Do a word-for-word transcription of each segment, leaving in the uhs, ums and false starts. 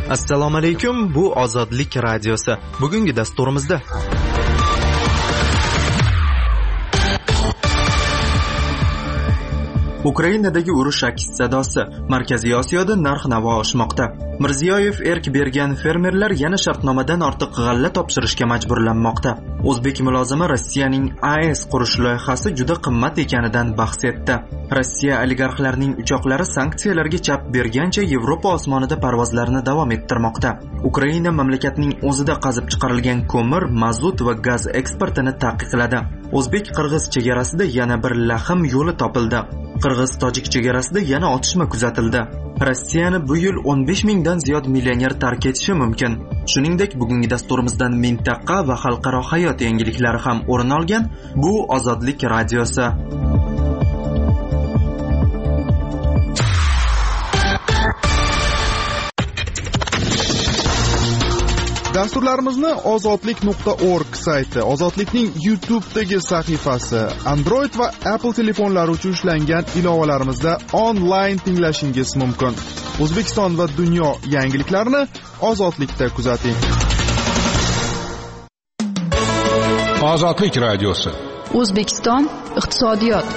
Assalomu alaykum, bu Ozodlik radiosi. Bugungi dasturimizda Ukrainadagi urush aks sadosi, Markaziy Osiyoda narx-navo oshmoqda. Mirziyoyev erk bergan fermerlar yana shartnomadan ortiq g'alla topshirishga majburlanmoqda. O'zbek mulozimi Rossiyaning A E S qurish loyihasi juda qimmat ekanidan bahs etdi. Rossiya oligarxlarining uchoqlari sanksiyalarga chap bergancha Yevropa osmonida parvozlarni davom ettirmoqda. Ukraina mamlakatning o'zida qazib chiqarilgan ko'mir, mazut va gaz eksportini taqiqladi. O'zbek-qirg'iz chegarasida yana bir lahm yo'li topildi. Qirg'iz-tojik chegarasida yana otishma kuzatildi. Rossiyani bu yil o'n besh mingdan ziyod millioner tark etishi mumkin. Shuningdek, bugungi dasturimizdan mintaqa va xalqaro hayot yangiliklari ham o'rin olgan. Bu Ozodlik radiosi. Dasturlarimizni ozodlik nuqta org sayti, Ozodlikning YouTube'dagi sahifasi, Android va Apple telefonlari uchun ishlangan ilovalarimizda onlayn tinglashingiz mumkin. O'zbekiston va dunyo yangiliklarini Ozodlikda kuzating. Ozodlik radiosi. O'zbekiston iqtisodiyot.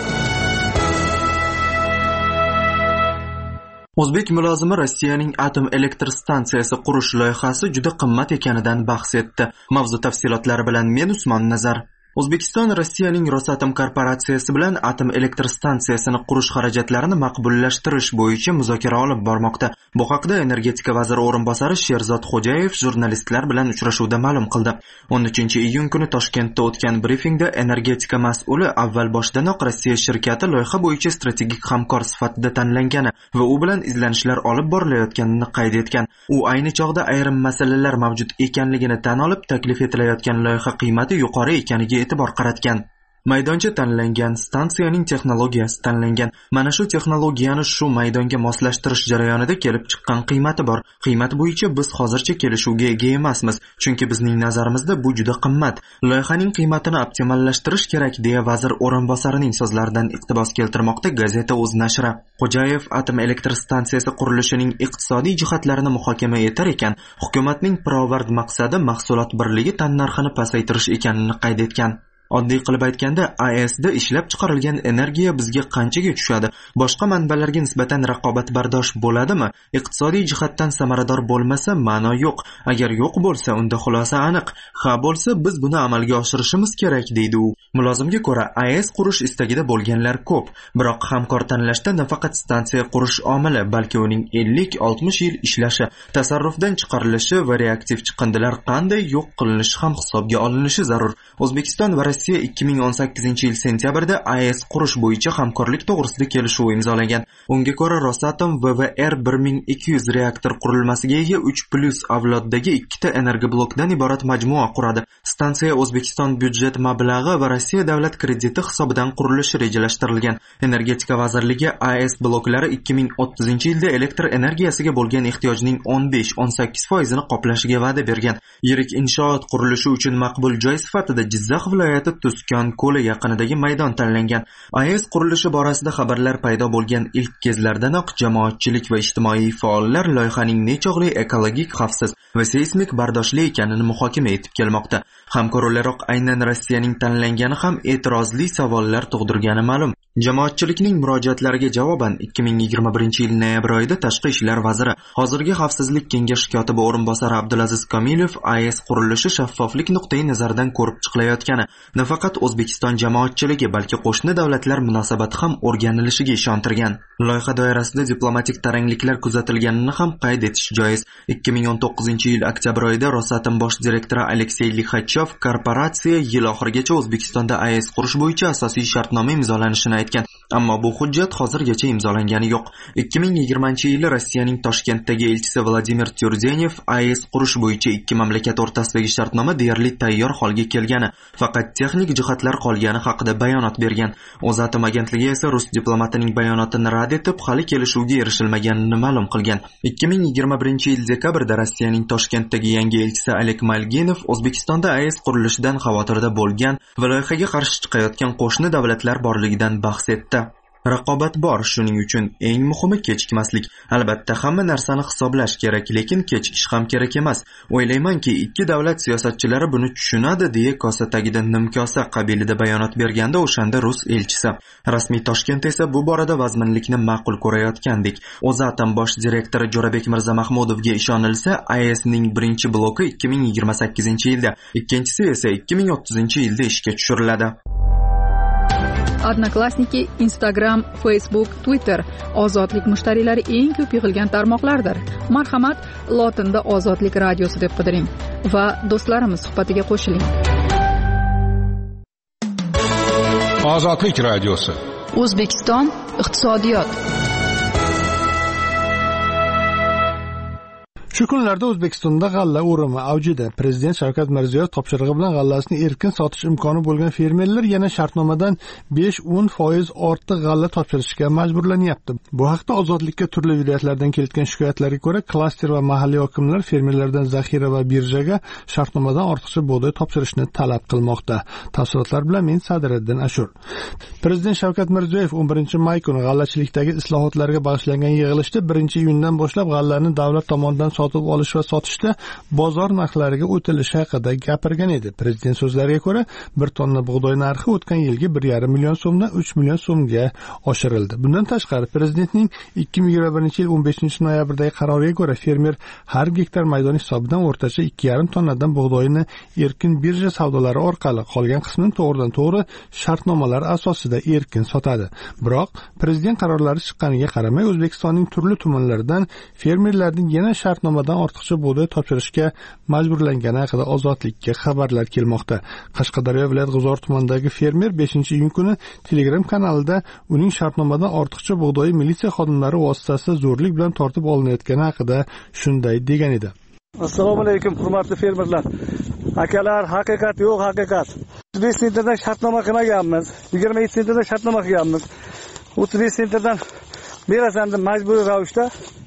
O'zbek mulozimi Rossiyaning atom elektr stansiyasi qurish loyihasi juda qimmat ekanidan bahs etdi. Mavzu tafsilotlari bilan men Usmon Nazar. O'zbekiston Rossiyaning Rosatom korporatsiyasi bilan atom elektr stansiyasini qurish xarajatlarini maqbullashtirish bo'yicha muzokara olib bormoqda. Bu haqda energetika vaziri o'rinbosari Sherzod Xo'jayev jurnalistlar bilan uchrashuvda ma'lum qildi. o'n uchinchi iyun kuni Toshkentda o'tgan brifingda energetika mas'uli avval boshdanoq Rossiya shirkati loyiha bo'yicha strategik hamkor sifatida tanlangani va u bilan izlanishlar olib borilayotganini qayd etgan. U ayni chog'da ayrim masalalar mavjud ekanligini tan olib, taklif etilayotgan loyiha qiymati yuqori ekaniga e'tibor qaratgan. Maydoncha tanlangan, stansiyaning texnologiyasi tanlangan. Mana shu texnologiyani shu maydonga moslashtirish jarayonida kelib chiqqan qiymati bor. Qiymat bo'yicha biz hozircha kelishuvga ega emasmiz, chunki bizning nazarimizda bu juda qimmat. Loyihaning qiymatini optimallashtirish kerak, deya vazir o'rinbosarining so'zlaridan iqtibos keltirmoqda gazeta o'z nashri. Xo'jayev atom elektr stansiyasi qurilishining iqtisodiy jihatlarini muhokama etar ekan, hukumatning pirovard maqsadi mahsulot birligi tannarxini pasaytirish ekanini qayd etgan. Oddiy qilib aytganda, A E S'da ishlab chiqarilgan energiya bizga qanchaga tushadi? Boshqa manbalarga nisbatan raqobatbardosh bo'ladimi? Iqtisodiy jihatdan samarador bo'lmasa, ma'no yo'q. Agar yo'q bo'lsa, unda xulosa aniq. Ha bo'lsa, biz buni amalga oshirishimiz kerak, deydi u. Mulozimga ko'ra, A E S qurish istagida bo'lganlar ko'p. Biroq hamkor tanlashda nafaqat stansiya qurish omili, balki uning ellik oltmish yil ishlashi, tasarrufdan chiqarilishi va reaktiv chiqindilar qanday yo'q qilinishi ham hisobga olinishi zarur. O'zbekiston va Rossiya ikki ming o'n sakkizinchi yil sentyabrda A E S qurish bo'yicha hamkorlik to'g'risida kelishuv imzolagan. Unga ko'ra Rosatom V V R bir ming ikki yuz reaktor qurilmasiga ega uch plus avloddagi ikkita energoblokdan iborat majmua quradi. Stansiya O'zbekiston byudjet mablag'i va Rossiya davlat krediti hisobidan qurilishi rejalashtirilgan. Energetika vazirligi A E S bloklari ikki ming o'ttizinchi yilda elektr energiyasiga bo'lgan ehtiyojning o'n besh o'n sakkiz foizini qoplashiga va'da bergan. Yirik inshoot qurilishi uchun maqbul joy sifatida Jizzax viloyati Tuskon ko'li yaqinidagi maydon tanlangan. A E S qurilishi borasida xabarlar paydo bo'lgan ilk kezlardanoq jamoatchilik va ijtimoiy faollar loyihaning nechog'li ekologik, xavfsiz va seysmik bardoshli ekanini muhokama etib kelmoqda. Hamkor o'laroq aynan Rossiyaning tanlangani ham e'tirozli savollar tug'dirgani ma'lum. Jamoatchilikning murojaatlariga javoban ikki ming yigirma birinchi yil noyabr oyida Tashqi ishlar vaziri, hozirgi Xavfsizlik kengashi kotibi o'rinbosari Abdulaziz Komilov A E S qurilishi shaffoflik nuqtai nazaridan ko'rib chiqilayotgani, nafaqat O'zbekiston jamoatchiligi, balki qo'shni davlatlar munosabati ham o'rganilishiga ishontirgan. Loyiha doirasida diplomatik tarangliklar kuzatilganini ham qayd etish joiz. ikki ming o'n to'qqizinchi yil oktyabr oyida Rosatom bosh direktori Aleksey Lixachov korporatsiya yil oxirigacha O'zbekistonda A E S qurish bo'yicha asosiy shartnoma imzolanishini aytgan. Ammo bu hujjat hozirgacha imzolangani yo'q. ikki ming yigirmanchi yili Rossiyaning Toshkentdagi elchisi Vladimir Tyurdenev A E S qurish bo'yicha ikki mamlakat o'rtasidagi shartnoma deyarli tayyor holga kelgani, faqat texnik jihatlar qolgani haqida bayonot bergan. O'zatom agentligi esa rus diplomatining bayonotini rad etib, hali kelishuvga erishilmaganini ma'lum qilgan. ikki ming yigirma birinchi yil dekabrda Rossiyaning Toshkentdagi yangi elchisi Alek Malginov O'zbekistonda A E S qurilishidan xavotirda bo'lgan va loyihaga qarshi chiqayotgan qo'shni davlatlar borligidan bahs etdi. Raqobat bor, shuning uchun eng muhimi kechikmaslik. Albatta hamma narsani hisoblash kerak, lekin kechikish ham kerak emas. O'ylaymanki, ikki davlat siyosatchilari buni tushunadi, deya kosa tagida nimkosa qabilida bayonot berganda o'shanda rus elchisi. Rasmiy Toshkent esa bu borada vazminlikni ma'qul ko'rayotgandek. O'zatom bosh direktori Jo'rabek Mirzamahmudovga ishonilsa, A E S'ning birinchi bloki ikki ming yigirma sakkizinchi yilda, ikkinchisi esa ikki ming o'ttizinchi yilda ishga tushiriladi. Odnoklassniki, Instagram, Facebook, Twitter ozodlik mushtariylari eng ko'p yig'ilgan tarmoqlardir. Marhamat, lotinda Ozodlik radiosi deb qidiring va do'stlarimiz suhbatiga qo'shiling. Ozodlik radiosi. O'zbekiston iqtisodiyot. Shu kunlarda O'zbekistonda g'alla o'rimi avjida. Prezident Shavkat Mirziyoyev topshirig'i bilan g'allasini erkin sotish imkoni bo'lgan fermerlar yana shartnomadan besh o'n foiz ortiq g'alla topshirishga majburlanyapti. Bu haqda Ozodlikka turli viloyatlardan kelgan shikoyatlarga ko'ra, klaster va mahalliy hokimlar fermerlardan zaxira va birjaga shartnomadan ortiqcha bug'doy topshirishni talab qilmoqda. Tafsilotlar bilan men Sadiriddin Ashur. Prezident Shavkat Mirziyoyev o'n birinchi may kuni g'allachilikdagi islohotlarga bag'ishlangan yig'ilishda birinchi iyundan boshlab g'allani davlat tomonidan sotib olish va sotishda bozor narxlariga o'tilishi haqida gapirgan edi. Prezident so'zlariga ko'ra, bir tonna bug'doy narxi o'tgan yilgi bir yarim million so'mdan uch million so'mga oshirildi. Bundan tashqari, prezidentning ikki ming yigirma birinchi yil o'n beshinchi noyabrdagi qaroriga ko'ra, fermer har gektar maydon hisobidan o'rtacha ikki yarim tonnadan bug'doyni erkin birja savdolari orqali, qolgan qismini to'g'ridan to'g'ri shartnomalar asosida erkin sotadi. Biroq, prezident qarorlari chiqqaniga qaramay, O'zbekistonning turli tumanlaridan fermerlarning yana shartnomadan ortiqcha bug'doy topshirishga majburlangani haqida Ozodlikka xabarlar kelmoqda. Qashqadaryo viloyat G'uzor tumanidagi fermer beshinchi iyun kuni Telegram kanalida uning shartnomadan ortiqcha bug'doyi militsiya xodimlari vositasida zo'rlik bilan tortib olinayotgani haqida shunday degan edi. Assalomu alaykum, hurmatli fermerlar. Akalar, haqiqat yo'q, haqiqat. o'ttiz besh sentrdan shartnoma qilmaganmiz. yigirma yetti sentrdan shartnoma qilganmiz. o'ttiz besh sentrdan berasan deb majburiy ravishda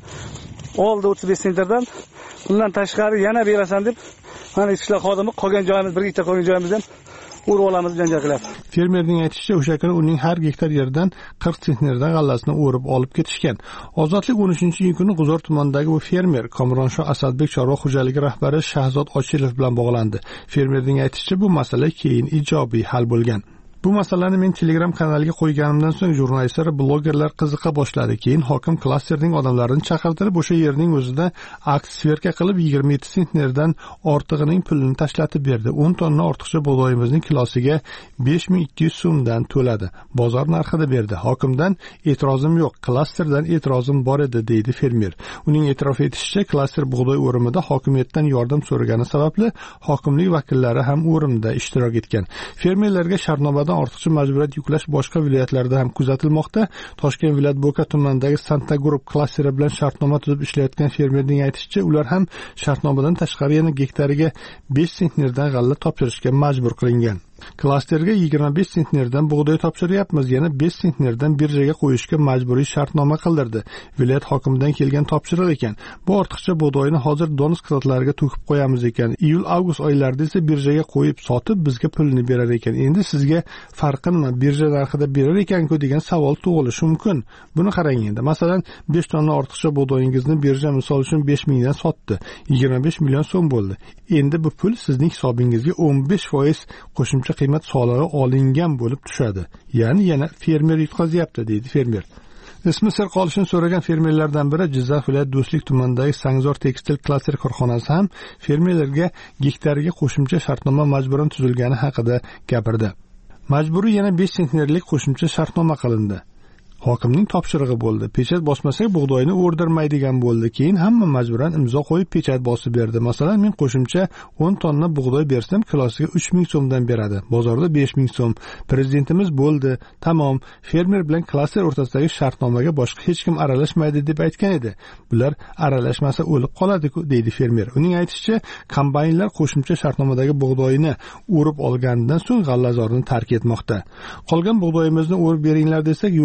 oldi o'ttiz besh sentrdan. Bundan tashqari yana berasan deb mana ishlar xodimi qolgan joyimiz, bir ikkita qolgan joyimizni ham urib olamiz janjal qilyapti. Fermerning aytishicha, o'sha kuni uning har gektar yerdan qirq sentnerdan g'allasini o'rib olib ketishgan. Ozodlik o'n uchinchi iyun kuni G'uzor tumanidagi bu fermer Komronsho Asadbek chorva xo'jaligi rahbari Shahzod Ochilov bilan bog'landi. Fermerning aytishicha, bu masala keyin ijobiy hal bo'lgan. Bu masalani men Telegram kanaliga qo'yganimdan so'ng jurnalistlar, blogerlar qiziqa boshladi. Keyin hokim klasterning odamlarini chaqirtirib, o'sha yerning o'zida aks sverka qilib yigirma yetti sentnerdan ortig'ining pulini tashlatib berdi. o'n tonna ortiqcha bug'doyimizning kilosiga besh ming ikki yuz so'mdan to'ladi. Bozor narxida berdi. Hokimdan e'tirozim yo'q, klasterdan e'tirozim bor edi, deydi fermer. Uning e'tirof etishicha, klaster bug'doy o'rimida hokimiyatdan yordam so'ragani sababli hokimlik vakillari ham o'rimda ishtirok etgan. Fermerlarga shartnomada ortiqcha majburiyat yuklash boshqa viloyatlarda ham kuzatilmoqda. Toshkent viloyat Bo'ka tumanidagi Santa Group klasteri bilan shartnoma tuzib ishlayotgan fermerning aytishicha, ular ham shartnomadan tashqari yana gektariga besh sentnerdan g'alla topshirishga majbur qilingan. Klasterga yigirma besh sentnerdan bug'doy topshiryapmiz, yana besh sentnerdan birjaga qo'yishga majburiy shartnoma qildirdi. Viloyat hokimidan kelgan topshiriq ekan. Bu ortiqcha bug'doyni hozir donus qilotlariga to'kib qo'yamiz ekan. Iyul-avgust oylarida esa birjaga qo'yib sotib bizga pulni berar ekan. Endi sizga farqi nima? Birja narxida berar ekan-ku degan savol tug'ilishi mumkin. Buni qarang endi. Masalan, besh tonna ortiqcha bug'doyingizni birja misol uchun besh mingdan sotdi. yigirma besh million so'm bo'ldi. Endi bu pul sizning hisobingizga o'n besh foiz qo'shimcha qiymat solig'i olingan bo'lib tushadi. Ya'ni yana fermer yutqazyapti, deydi fermer. Ismi sir qolishini so'ragan fermerlardan biri Jizzax viloyat Do'stlik tumanidagi Sangzor tekstil klaster korxonasi ham fermerlarga gektariga qo'shimcha shartnoma majburan tuzilgani haqida gapirdi. Majburiy yana besh sentnerlik qo'shimcha shartnoma qilindi. Hokimning topshirig'i bo'ldi. Pechat bosmasak bug'doyni o'rdirmaydigan bo'ldi. Keyin hamma majburan imzo qo'yib pechat bosib berdi. Masalan, men qo'shimcha o'n tonna bug'doy bersam, kilosiga uch ming so'mdan beradi. Bozorda besh ming so'm. Prezidentimiz bo'ldi. Tamom. Fermer bilan klaster o'rtasidagi shartnomaga boshqa hech kim aralashmaydi deb aytgan edi. Bular aralashmasa o'lib qoladi-ku, deydi fermer. Uning aytishicha, kombaynlar qo'shimcha shartnomadagi bug'doyni o'rib olgandan so'ng g'allazorni tark etmoqda. Qolgan bug'doyimizni o'rib beringlar desak, yo'q, avval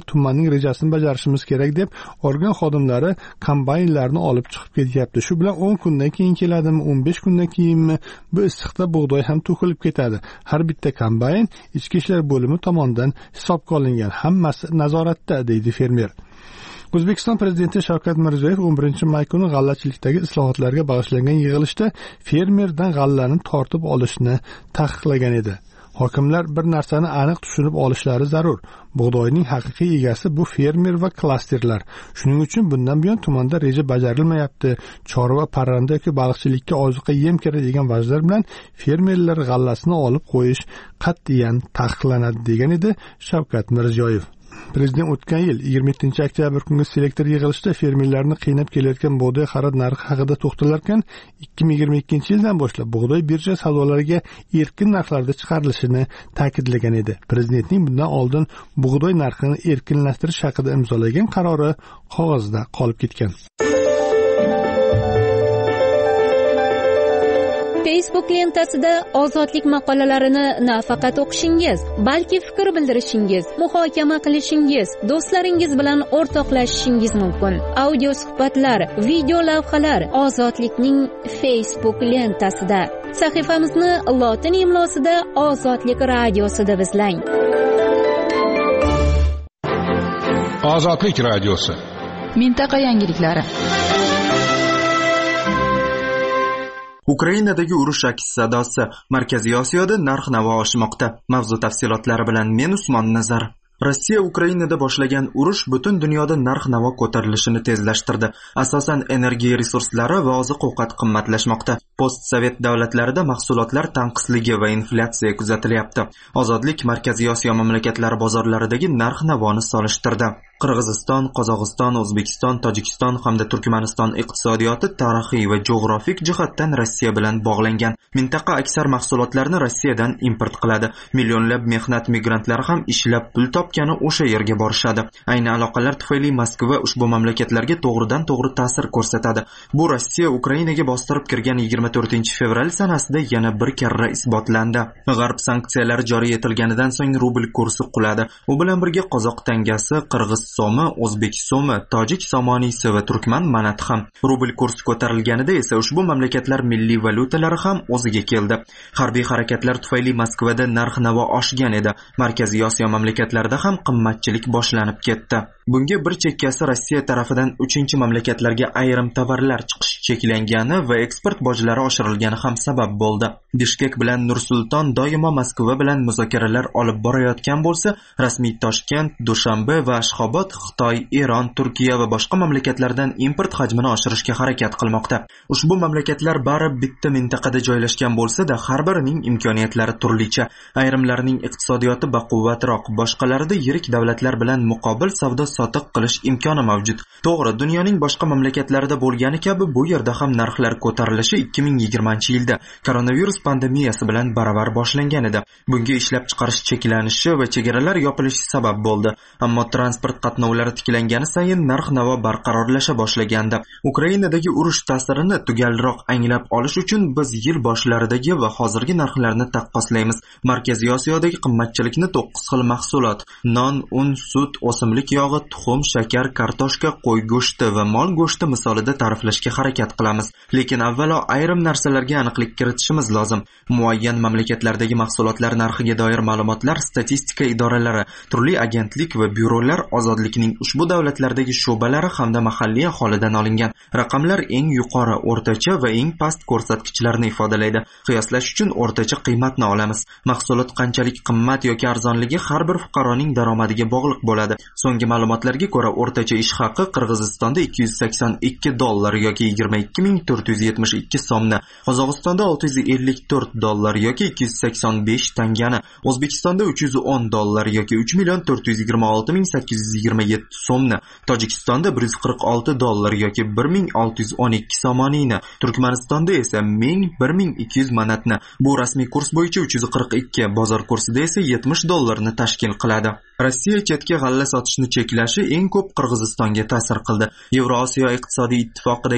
tumanning rejasini bajarishimiz kerak deb organ xodimlari kombaynlarni olib chiqib ketyapti. Shu bilan o'n kundan keyin keladimi, o'n besh kundan keyinmi bu issiqda bug'doy ham to'kilib ketadi. Har bitta kombayn ichki ishlar bo'limi tomonidan hisobga olingan, hammasi nazoratda, deydi fermer. O'zbekiston prezidenti Shavkat Mirziyoyev o'n birinchi may kuni g'allachilikdagi islohotlarga bag'ishlangan yig'ilishda fermerdan g'allani tortib olishni taqiqlagan edi. Hokimlar bir narsani aniq tushunib olishlari zarur. Bug'doyning haqiqiy egasi bu fermer va klasterlar. Shuning uchun bundan buyon tumanda reja bajarilmayapti. Chorva, parranda yoki baliqchilikka ozuqa yem kerak degan vajlar bilan fermerlar g'allasini olib qo'yish qat'iyan taqiqlanadi, degan edi Shavkat Mirziyoyev. Prezident o'tgan yil yigirma yettinchi oktyabr kungi selektor yig'ilishida fermerlarni qiynab kelayotgan bug'doy xarid narxi haqida to'xtalarkan, ikki ming yigirma ikkinchi yildan boshlab bug'doy birja savdolariga erkin narxlarda chiqarilishini ta'kidlagan edi. Prezidentning bundan oldin bug'doy narxini erkinlashtirish haqida imzolagan qarori qog'ozda qolib ketgan. Facebook lentasida ozodlik maqolalarini nafaqat o'qishingiz, balki fikr bildirishingiz, muhokama qilishingiz, do'stlaringiz bilan o'rtoqlashishingiz mumkin. Audio suhbatlar, video lavhalar Ozodlikning Facebook lentasida. Sahifamizni lotin imlosida Ozodlik radiosi deb izlang. Ozodlik radiosi. Mintaqa yangiliklari. Ukrainadagi urush aks sadosi. Markaziy Osiyoda narx-navo oshmoqda. Mavzu tafsilotlari bilan men Usmon Nazar. Rossiya Ukrainada boshlagan urush butun dunyoda narx-navo ko'tarilishini tezlashtirdi. Asosan energiya resurslari va oziq-ovqat qimmatlashmoqda. Post-sovet davlatlarida mahsulotlar tanqisligi va inflyatsiya kuzatilyapti. Ozodlik Markaziy Osiyo mamlakatlari bozorlaridagi narx-navoni solishtirdi. Qirg'iziston, Qozog'iston, O'zbekiston, Tojikiston hamda Turkmaniston iqtisodiyoti tarixiy va geografik jihatdan Rossiya bilan bog'langan. Mintaqa aksar mahsulotlarni Rossiyadan import qiladi. Millionlab mehnat migrantlari ham ishlab pul topgani o'sha yerga borishadi. Ayni aloqalar tufayli Moskva ushbu mamlakatlarga to'g'ridan-to'g'ri ta'sir ko'rsatadi. Bu Rossiya Ukrainaga bostirib kirgan yigirma to'rtinchi fevral sanasida yana bir karra isbotlandi. G'arb sanksiyalari joriy etilganidan so'ng rubl kursi quladi. U bilan birga qozoq tangasi, qirg'iz so'mi, o'zbek so'mi, tojik somoniysi va turkman manati ham. Rubl kursi ko'tarilganida esa ushbu mamlakatlar milliy valyutalari ham o'ziga keldi. Harbiy harakatlar tufayli Moskvada narx-navo oshgan edi. Markaziy Osiyo mamlakatlarida ham qimmatchilik boshlanib ketdi. Bunga bir chekkasi Rossiya tarafidan uchinchi mamlakatlarga ayrim tovarlar chiqishi cheklangani va eksport bojlari oshirilgani ham sabab bo'ldi. Bishkek bilan Nur-Sulton doimo Moskva bilan muzokaralar olib borayotgan bo'lsa, rasmiy Toshkent, Dushanbe va Ashxobod Xitoy, Eron, Turkiya va boshqa mamlakatlardan import hajmini oshirishga harakat qilmoqda. Ushbu mamlakatlar bari bitta mintaqada joylashgan bo'lsa-da, har birining imkoniyatlari turlicha. Ayrimlarining iqtisodiyoti baquvvatroq, boshqalarida yirik davlatlar bilan muqobil savdo sotiq qilish imkoni mavjud. To'g'ri, dunyoning boshqa mamlakatlarida bo'lgani kabi bu yerda ham narxlar ko'tarilishi ikki ming yigirmanchi yilda koronavirus pandemiyasi bilan baravar boshlangan edi. Bunga ishlab chiqarish cheklanishi va chegaralar yopilishi sabab bo'ldi. Ammo transport qatnovlari tiklangani sayin narx-navo barqarorlasha boshlagandi. Ukrainadagi urush ta'sirini tugalroq anglab olish uchun biz yil boshlaridagi va hozirgi narxlarni taqqoslaymiz. Markaziy Osiyodagi qimmatchilikni to'qqiz xil mahsulot: non, un, sut, o'simlik yog'i, tuxum, shakar, kartoshka, qo'y go'shti va mol go'shti misolida ta'riflashga harakat qilamiz. Lekin avvalo ayrim narsalarga aniqlik kiritishimiz lozim. Muayyan mamlakatlardagi mahsulotlar narxiga doir ma'lumotlar statistika idoralari, turli agentlik va byurolar ozodlikning ushbu davlatlardagi shu'balari hamda mahalliy aholidan olingan. Raqamlar eng yuqori, o'rtacha va eng past ko'rsatkichlarni ifodalaydi. Qiyoslash uchun o'rtacha qiymatni olamiz. Mahsulot qanchalik qimmat yoki arzonligi har bir fuqaroning daromadiga bog'liq bo'ladi. So'nggi ma'lumotlarga ko'ra o'rtacha ish haqi Qirg'izistonda ikki yuz sakson ikki dollar yoki yigirma ikki ming to'rt yuz yetmish ikki so'mni, Qozog'istonda olti yuz ellik to'rt dollar yoki ikki yuz sakson besh tangani, O'zbekistonda uch yuz o'n dollar yoki uch million to'rt yuz yigirma olti ming sakkiz yuz yigirma yetti so'mni, Tojikistonda bir yuz qirq olti dollar yoki bir ming olti yuz o'n ikki somoniyni, Turkmanistonda esa ming bir ming ikki yuz manatni. Bu rasmiy kurs bo'yicha uch yuz qirq ikki, bozor kursida esa yetmish dollarni tashkil qiladi. Rossiya chetga g'alla sotishni cheklashi eng ko'p Qirg'izistonga ta'sir qildi. Yevrosiyo iqtisodiy ittifoqidagi iqtisodiy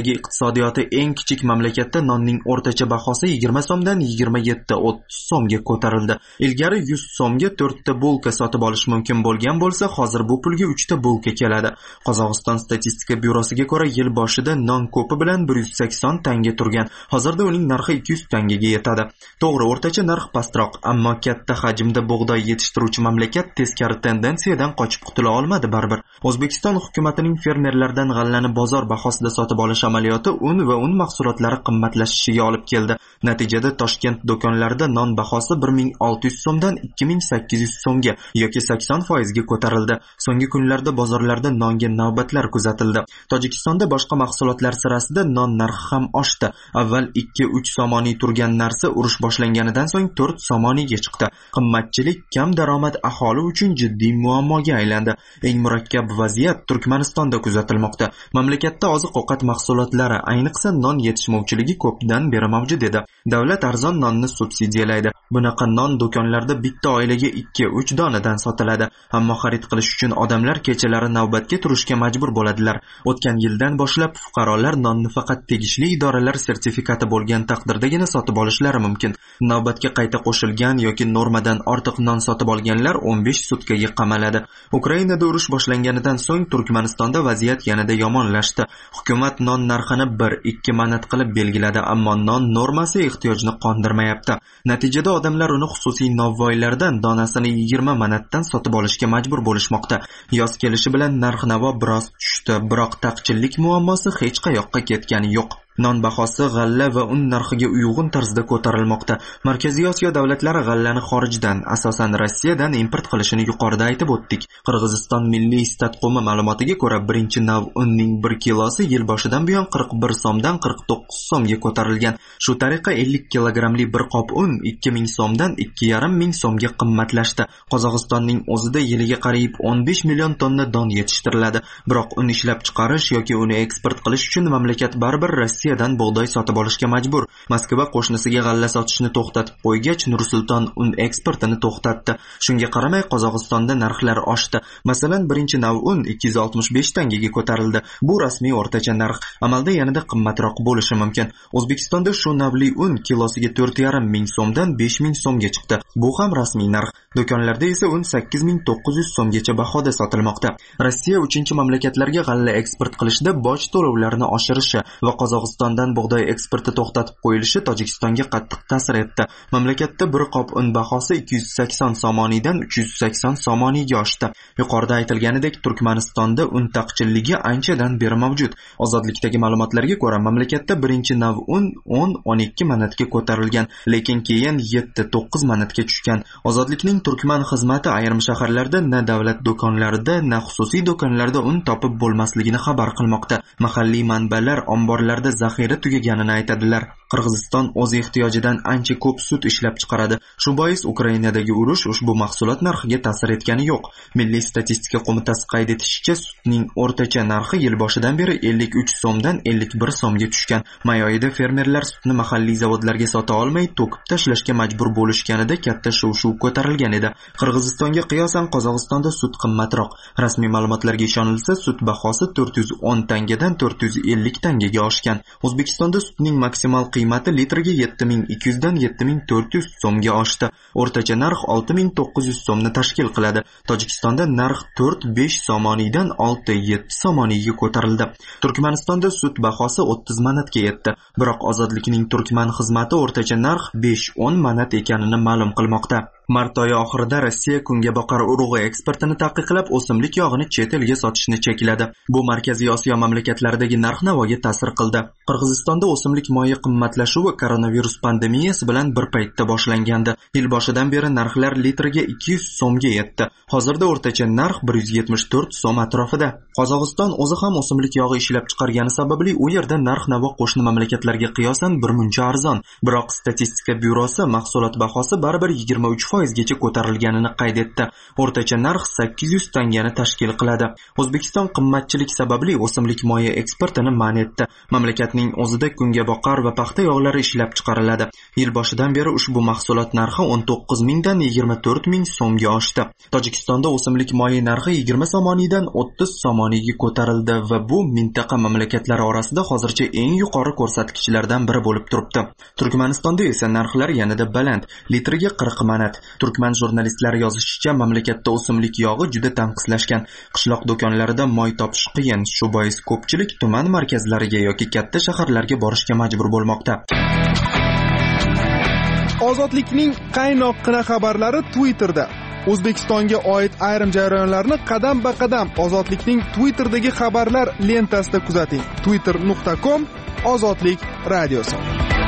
iqtisodiyoti eng kichik mamlakatda nonning o'rtacha bahosi yigirma so'mdan yigirma yetti o'ttiz so'mga ko'tarildi. Ilgari yuz so'mga to'rtta bulka sotib olish mumkin bo'lgan bo'lsa, hozir bu pulga uchta bulka keladi. Qozog'iston statistika byurosiga ko'ra, yil boshida non ko'pi bilan bir yuz sakson tanga turgan. Hozirda uning narxi ikki yuz tangaga yetadi. To'g'ri, o'rtacha narx pastroq, ammo katta hajmda bug'doy yetishtiruvchi mamlakat teskari tendensiyadan qochib qutula olmadi baribir. O'zbekiston hukumatining fermerlardan g'allani bozor bahosida sotib olish amaliyoti un va un mahsulotlari qimmatlashishiga olib keldi. Natijada Toshkent do'konlarida non bahosi bir ming olti yuz so'mdan ikki ming sakkiz yuz so'mga yoki sakson foiz ga ko'tarildi. So'nggi kunlarda bozorlarda nonga navbatlar kuzatildi. Tojikistonda boshqa mahsulotlar sirasida non narxi ham oshdi. Avval ikki uch somoniy turgan narsa urush boshlanganidan so'ng to'rt somoniyga chiqdi. Qimmatchilik kam daromad aholi uchun jiddiy muammoga aylandi. Eng murakkab vaziyat Turkmanistonda kuzatilmoqda. Mamlakatda oziq-ovqat mahsulotlari, ayniqsa non yetishmovchiligi ko'pdan beri mavjud edi. Davlat arzon nonni subsidiyalaydi. Bunaqa non do'konlarda bitta oilaga ikki uch donadan sotiladi. Ammo xarid qilish uchun odamlar kechalari navbatga turishga majbur bo'ladilar. O'tgan yildan boshlab fuqarolar nonni faqat tegishli idoralar sertifikati bo'lgan taqdirdagina sotib olishlari mumkin. Navbatga qayta qo'shilgan yoki normadan ortiq non sotib olganlar o'n besh sutkaga qamaladi. Ukrainada urush boshlanganidan so'ng Turkmanistonda vaziyat yanada yomonlashdi. Hukumat non narxini bir ikki manat qilib belgiladi, ammo non normasi ehtiyojni qondirmayapti. Natijada odamlar uni xususiy novvoylardan donasini yigirma manatdan sotib olishga majbur bo'lishmoqda. Yoz kelishi bilan narx-navo biroz tushdi, biroq taqchillik muammosi hech qayoqqa ketgani yo'q. Non bahosi g'alla va un narxiga uyg'un tarzda ko'tarilmoqda. Markaziy Osiyo davlatlari g'allani xorijdan, asosan Rossiyadan import qilishini yuqorida aytib o'tdik. Qirg'iziston Milliy statqo'mi ma'lumotiga ko'ra, birinchi nav unning bir kilosi yil boshidan buyon qirq bir so'mdan qirq to'qqiz so'mga ko'tarilgan. Shu tariqa ellik kilogramli bir qop un ikki ming so'mdan ikki yarim ming so'mga qimmatlashdi. Qozog'istonning o'zida yiliga qariyb o'n besh million tonna don yetishtiriladi. Biroq un ishlab chiqarish yoki uni eksport qilish uchun mamlakat baribir Rossiya Rossiyadan bug'doy sotib olishga majbur. Moskva qo'shnisiga g'alla sotishni to'xtatib qo'ygach, Nur-Sulton un eksportini to'xtatdi. Shunga qaramay Qozog'istonda narxlar oshdi. Masalan, birinchi nav un ikki yuz oltmish besh tangaga ko'tarildi. Bu rasmiy o'rtacha narx. Amalda yanada qimmatroq bo'lishi mumkin. O'zbekistonda shu navli un kilosiga to'rt yarim ming so'mdan besh ming so'mga chiqdi. Bu ham rasmiy narx. Do'konlarda esa un sakkiz ming to'qqiz yuz so'mgacha bahoda sotilmoqda. Rossiya uchinchi mamlakatlarga g'alla eksport qilishda boj to'lovlarini oshirishi va Qozog'istondan bug'doy eksporti to'xtatib qo'yilishi Tojikistonga qattiq ta'sir etdi. Mamlakatda bir qop un bahosi ikki yuz sakson somoniydan uch yuz sakson somoniyga oshdi. Yuqorida aytilganidek, Turkmanistonda un taqchilligi anchadan beri mavjud. Ozodlikdagi ma'lumotlarga ko'ra, mamlakatda birinchi nav un o'n o'n ikki manatga ko'tarilgan, lekin keyin yetti to'qqiz manatga tushgan. Ozodlikning Turkman xizmati ayrim shaharlarda na davlat do'konlarida, na xususiy do'konlarda un topib bo'lmasligini xabar qilmoqda. Mahalliy manbalar omborlarda zaxira tugaganini aytadilar. Qirg'iziston o'z ehtiyojidan ancha ko'p sut ishlab chiqaradi. Shu bois Ukrainadagi urush ushbu mahsulot narxiga ta'sir etgani yo'q. Milliy statistika qo'mitasi qayd etishicha, sutning o'rtacha narxi yil boshidan beri ellik uch so'mdan ellik bir so'mga tushgan. May oyida fermerlar sutni mahalliy zavodlarga sota olmay to'kib tashlashga majbur bo'lishganida katta shuv-shuv ko'tarilgan edi. Qirg'izistonga qiyosan Qozog'istonda sut qimmatroq. Rasmiy ma'lumotlarga ishonilsa, sut bahosi to'rt yuz o'n tangadan to'rt yuz ellik tangaga oshgan. O'zbekistonda sutning maksimal qiymati litriga yetti ming ikki yuz dan yetti ming to'rt yuz so'mga oshdi. O'rtacha narx olti ming to'qqiz yuz so'mni tashkil qiladi. Tojikistonda narx to'rt besh somoniydan olti yetti somoniyga ko'tarildi. Turkmanistonda sut bahosi o'ttiz manatga yetdi. Biroq Ozodlikning Turkman xizmati o'rtacha narx besh o'n manat ekanini ma'lum qilmoqda. Mart oyi oxirida Rossiya kungaboqar urug'i eksportini taqiqlab, o'simlik yog'ini chet elga sotishni chekladi. Bu Markaziy Osiyo mamlakatlaridagi narx-navoga ta'sir qildi. Qirg'izistonda o'simlik moyi qimmatlashuvi koronavirus pandemiyasi bilan bir paytda boshlangandi. Yil boshidan beri narxlar litriga ikki yuz so'mga yetdi. Hozirda o'rtacha narx bir yuz yetmish to'rt so'm atrofida. Qozog'iston o'zi ham o'simlik yog'i ishlab chiqargani sababli u yerda narx-navo qo'shni mamlakatlarga qiyosan bir muncha arzon. Biroq statistika byurosi mahsulot bahosi baribir yigirma uch foizgacha ko'tarilganini qayd etdi. O'rtacha narx sakkiz yuz tangani tashkil qiladi. O'zbekiston qimmatchilik sababli o'simlik moyi eksportini man etdi. Mamlakatning o'zida kungaboqar va paxta paxta yog'lari ishlab chiqariladi. Yil boshidan beri ushbu mahsulot narxi o'n to'qqiz mingdan yigirma to'rt ming so'mga oshdi. Tojikistonda o'simlik moyi narxi yigirma somoniydan o'ttiz somoniga ko'tarildi va bu mintaqa mamlakatlari orasida hozircha eng yuqori ko'rsatkichlardan biri bo'lib turibdi. Turkmanistonda esa narxlar yanada baland, litriga qirq manat. Turkman jurnalistlari yozishicha, mamlakatda o'simlik yog'i juda tanqislashgan. Qishloq do'konlarida moy topish qiyin. Shu bois ko'pchilik tuman markazlariga yoki katta shaharlarga borishga majbur bo'lmoqda. Ozodlikning qaynoqqina xabarlari Twitterda. O'zbekistonga oid ayrim jarayonlarni qadam-ba-qadam Ozodlikning Twitterdagi xabarlar lentasida kuzating. twitter nuqta com Ozodlik radiosi.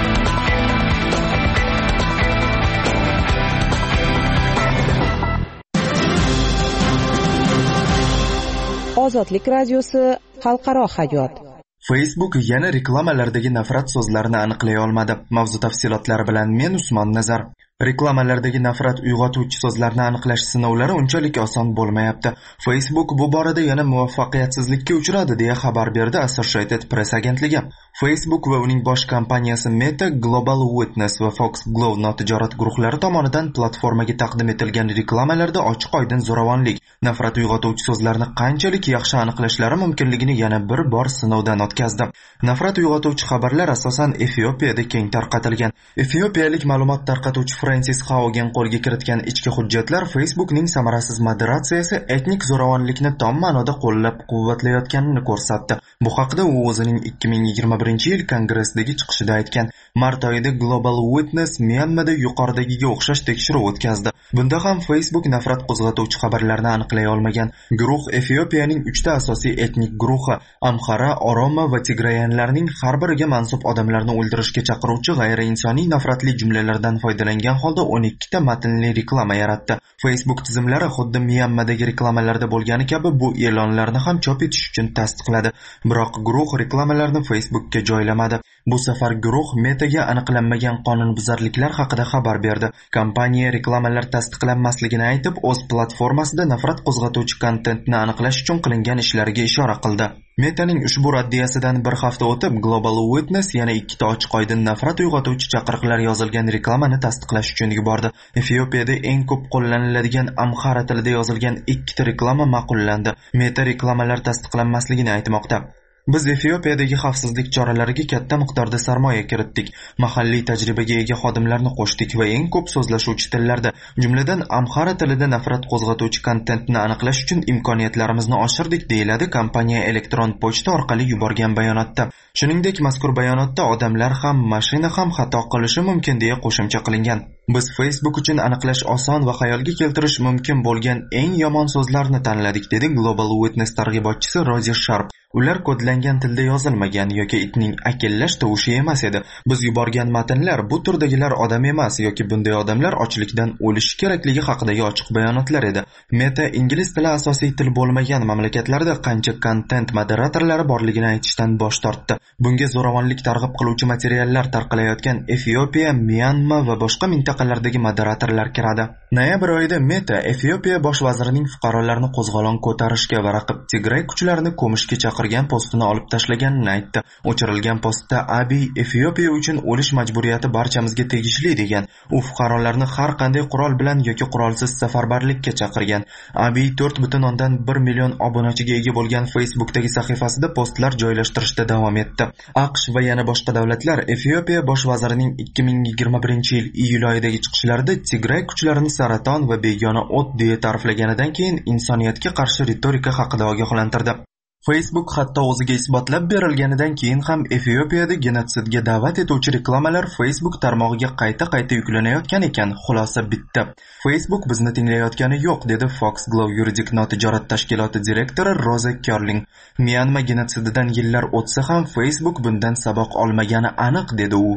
Ozodlik radiosi xalqaro hayot. Facebook yana reklamalardagi nafrat so'zlarini aniqlay olmadi. Mavzu tafsilotlari bilan men Usmon Nazar. Reklamalardagi nafrat uyg'otuvchi so'zlarni aniqlash sinovlari unchalik oson bo'lmayapti. Facebook bu borada yana muvaffaqiyatsizlikka uchradi deya xabar berdi Associated Press agentligi. Facebook va uning bosh kompaniyasi Meta, Global Witness va Fox Glove notijorat guruhlari tomonidan platformaga taqdim etilgan reklamalarda ochiq-oydin zo'ravonlik, nafrat uyg'otuvchi so'zlarni qanchalik yaxshi aniqlashlari mumkinligini yana bir bor sinovdan o'tkazdi. Nafrat uyg'otuvchi xabarlar asosan Efiopiyada keng tarqatilgan. Efiopiyalik ma'lumot tarqatuvchi Francis Haugen qo'lga kiritgan ichki hujjatlar Facebookning samarasiz moderatsiyasi etnik zo'ravonlikni tom ma'noda qo'llab-quvvatlayotganini ko'rsatdi. Bu haqda u o'zining ikki ming yigirma birinchi yil kongressdagi chiqishida aytgan. Mart oyida Global Witness Myanmada yuqoridagiga o'xshash tekshiruv o'tkazdi. Bunda ham Facebook nafrat qo'zg'atuvchi xabarlarni aniqlay olmagan. Guruh Efiopiyaning uchta asosiy etnik guruhi Amhara, Oroma va Tigrayanlarning har biriga mansub odamlarni o'ldirishga chaqiruvchi g'ayriinsoniy nafratli jumlalardan foydalangan holda o'n ikki ta matnli reklama yaratdi. Facebook tizimlari xuddi Myanmadagi reklamalarda bo'lgani kabi bu e'lonlarni ham chop etish uchun tasdiqladi. Biroq guruh reklamalarni Facebookka joylamadi. Bu safar guruh Metaga aniqlanmagan qonunbuzarliklar haqida xabar berdi. Kompaniya reklamalar tasdiqlanmasligini aytib, o'z platformasida nafrat qo'zg'atuvchi kontentni aniqlash uchun qilingan ishlarga ishora qildi. Metaning ushbu raddiyasidan bir hafta o'tib, Global Witness yana ikkita ochiq-oydin nafrat uyg'otuvchi chaqiriqlar yozilgan reklamani tasdiqlash uchun yubordi. Efiopiyada eng ko'p qo'llaniladigan Amhara tilida yozilgan ikkita reklama ma'qullandi. Meta reklamalar tasdiqlanmasligini aytmoqda. Biz Efiopiyadagi xavfsizlik choralariga katta miqdorda sarmoya kiritdik. Mahalliy tajribaga ega xodimlarni qo'shdik va eng ko'p so'zlashuvchi tillarda, jumladan Amhara tilida nafrat qo'zg'atuvchi kontentni aniqlash uchun imkoniyatlarimizni oshirdik, deyiladi kompaniya elektron pochta orqali yuborgan bayonotda. Shuningdek, mazkur bayonotda odamlar ham, mashina ham xato qilishi mumkin deya qo'shimcha qilingan. Biz Facebook uchun aniqlash oson va xayolga keltirish mumkin bo'lgan eng yomon so'zlarni tanladik, dedi Global Witness targ'ibotchisi Rozi Sharp. Ular kodlangan tilda yozilmagan yoki itning akillash tovushi emas edi. Biz yuborgan matnlar bu turdagilar odam emas yoki bunday odamlar ochlikdan o'lishi kerakligi haqidagi ochiq bayonotlar edi. Meta ingliz tili asosiy til bo'lmagan mamlakatlarda qancha kontent moderatorlari borligini aytishdan bosh tortdi. Bunga zo'ravonlik targ'ib qiluvchi materiallar tarqalayotgan Efiopiya, Myanma va boshqa mintaqalardagi moderatorlar kiradi. Noyabr oyida Meta Efiopiya bosh vazirining fuqarolarni qo'zg'olon ko'tarishga va raqib Tigray kuchlarini ko'mishga chaqirgan postini olib tashlaganini aytdi. O'chirilgan postda Abiy Efiopiya uchun o'lish majburiyati barchamizga tegishli degan. U fuqarolarni har qanday qurol bilan yoki qurolsiz safarbarlikka chaqirgan. Abiy to'rt butun o'ndan bir million obunachiga ega bo'lgan Facebookdagi sahifasida postlar joylashtirishda davom etdi. AQSh va yana boshqa davlatlar Efiopiya bosh vazirining ikki ming yigirma birinchi yil iyul oyidagi chiqishlarida Tigray kuchlarini saraton va begona o't deya ta'riflaganidan keyin insoniyatga qarshi ritorika haqida ogohlantirdi. Facebook hatto o'ziga isbotlab berilganidan keyin ham Efiopiyada genotsidga da'vat etuvchi reklamalar Facebook tarmog'iga qayta-qayta yuklanayotgan ekan. Xulosa bitta. Facebook bizni tinglayotgani yo'q, dedi Fox Glove yuridik notijorat tashkiloti direktori Roza Kerling. Myanma genotsididan yillar o'tsa ham Facebook bundan saboq olmagani aniq, dedi u.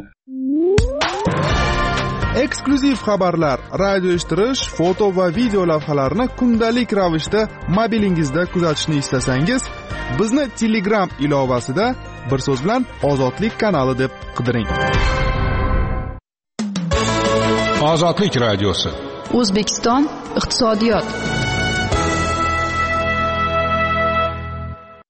Eksklyuziv xabarlar, radio eshittirish, foto va video lavhalarni kundalik ravishda mobilingizda kuzatishni istasangiz, bizni Telegram ilovasida bir so'z bilan Ozodlik kanali deb qidiring. Ozodlik radiosi. O'zbekiston iqtisodiyot.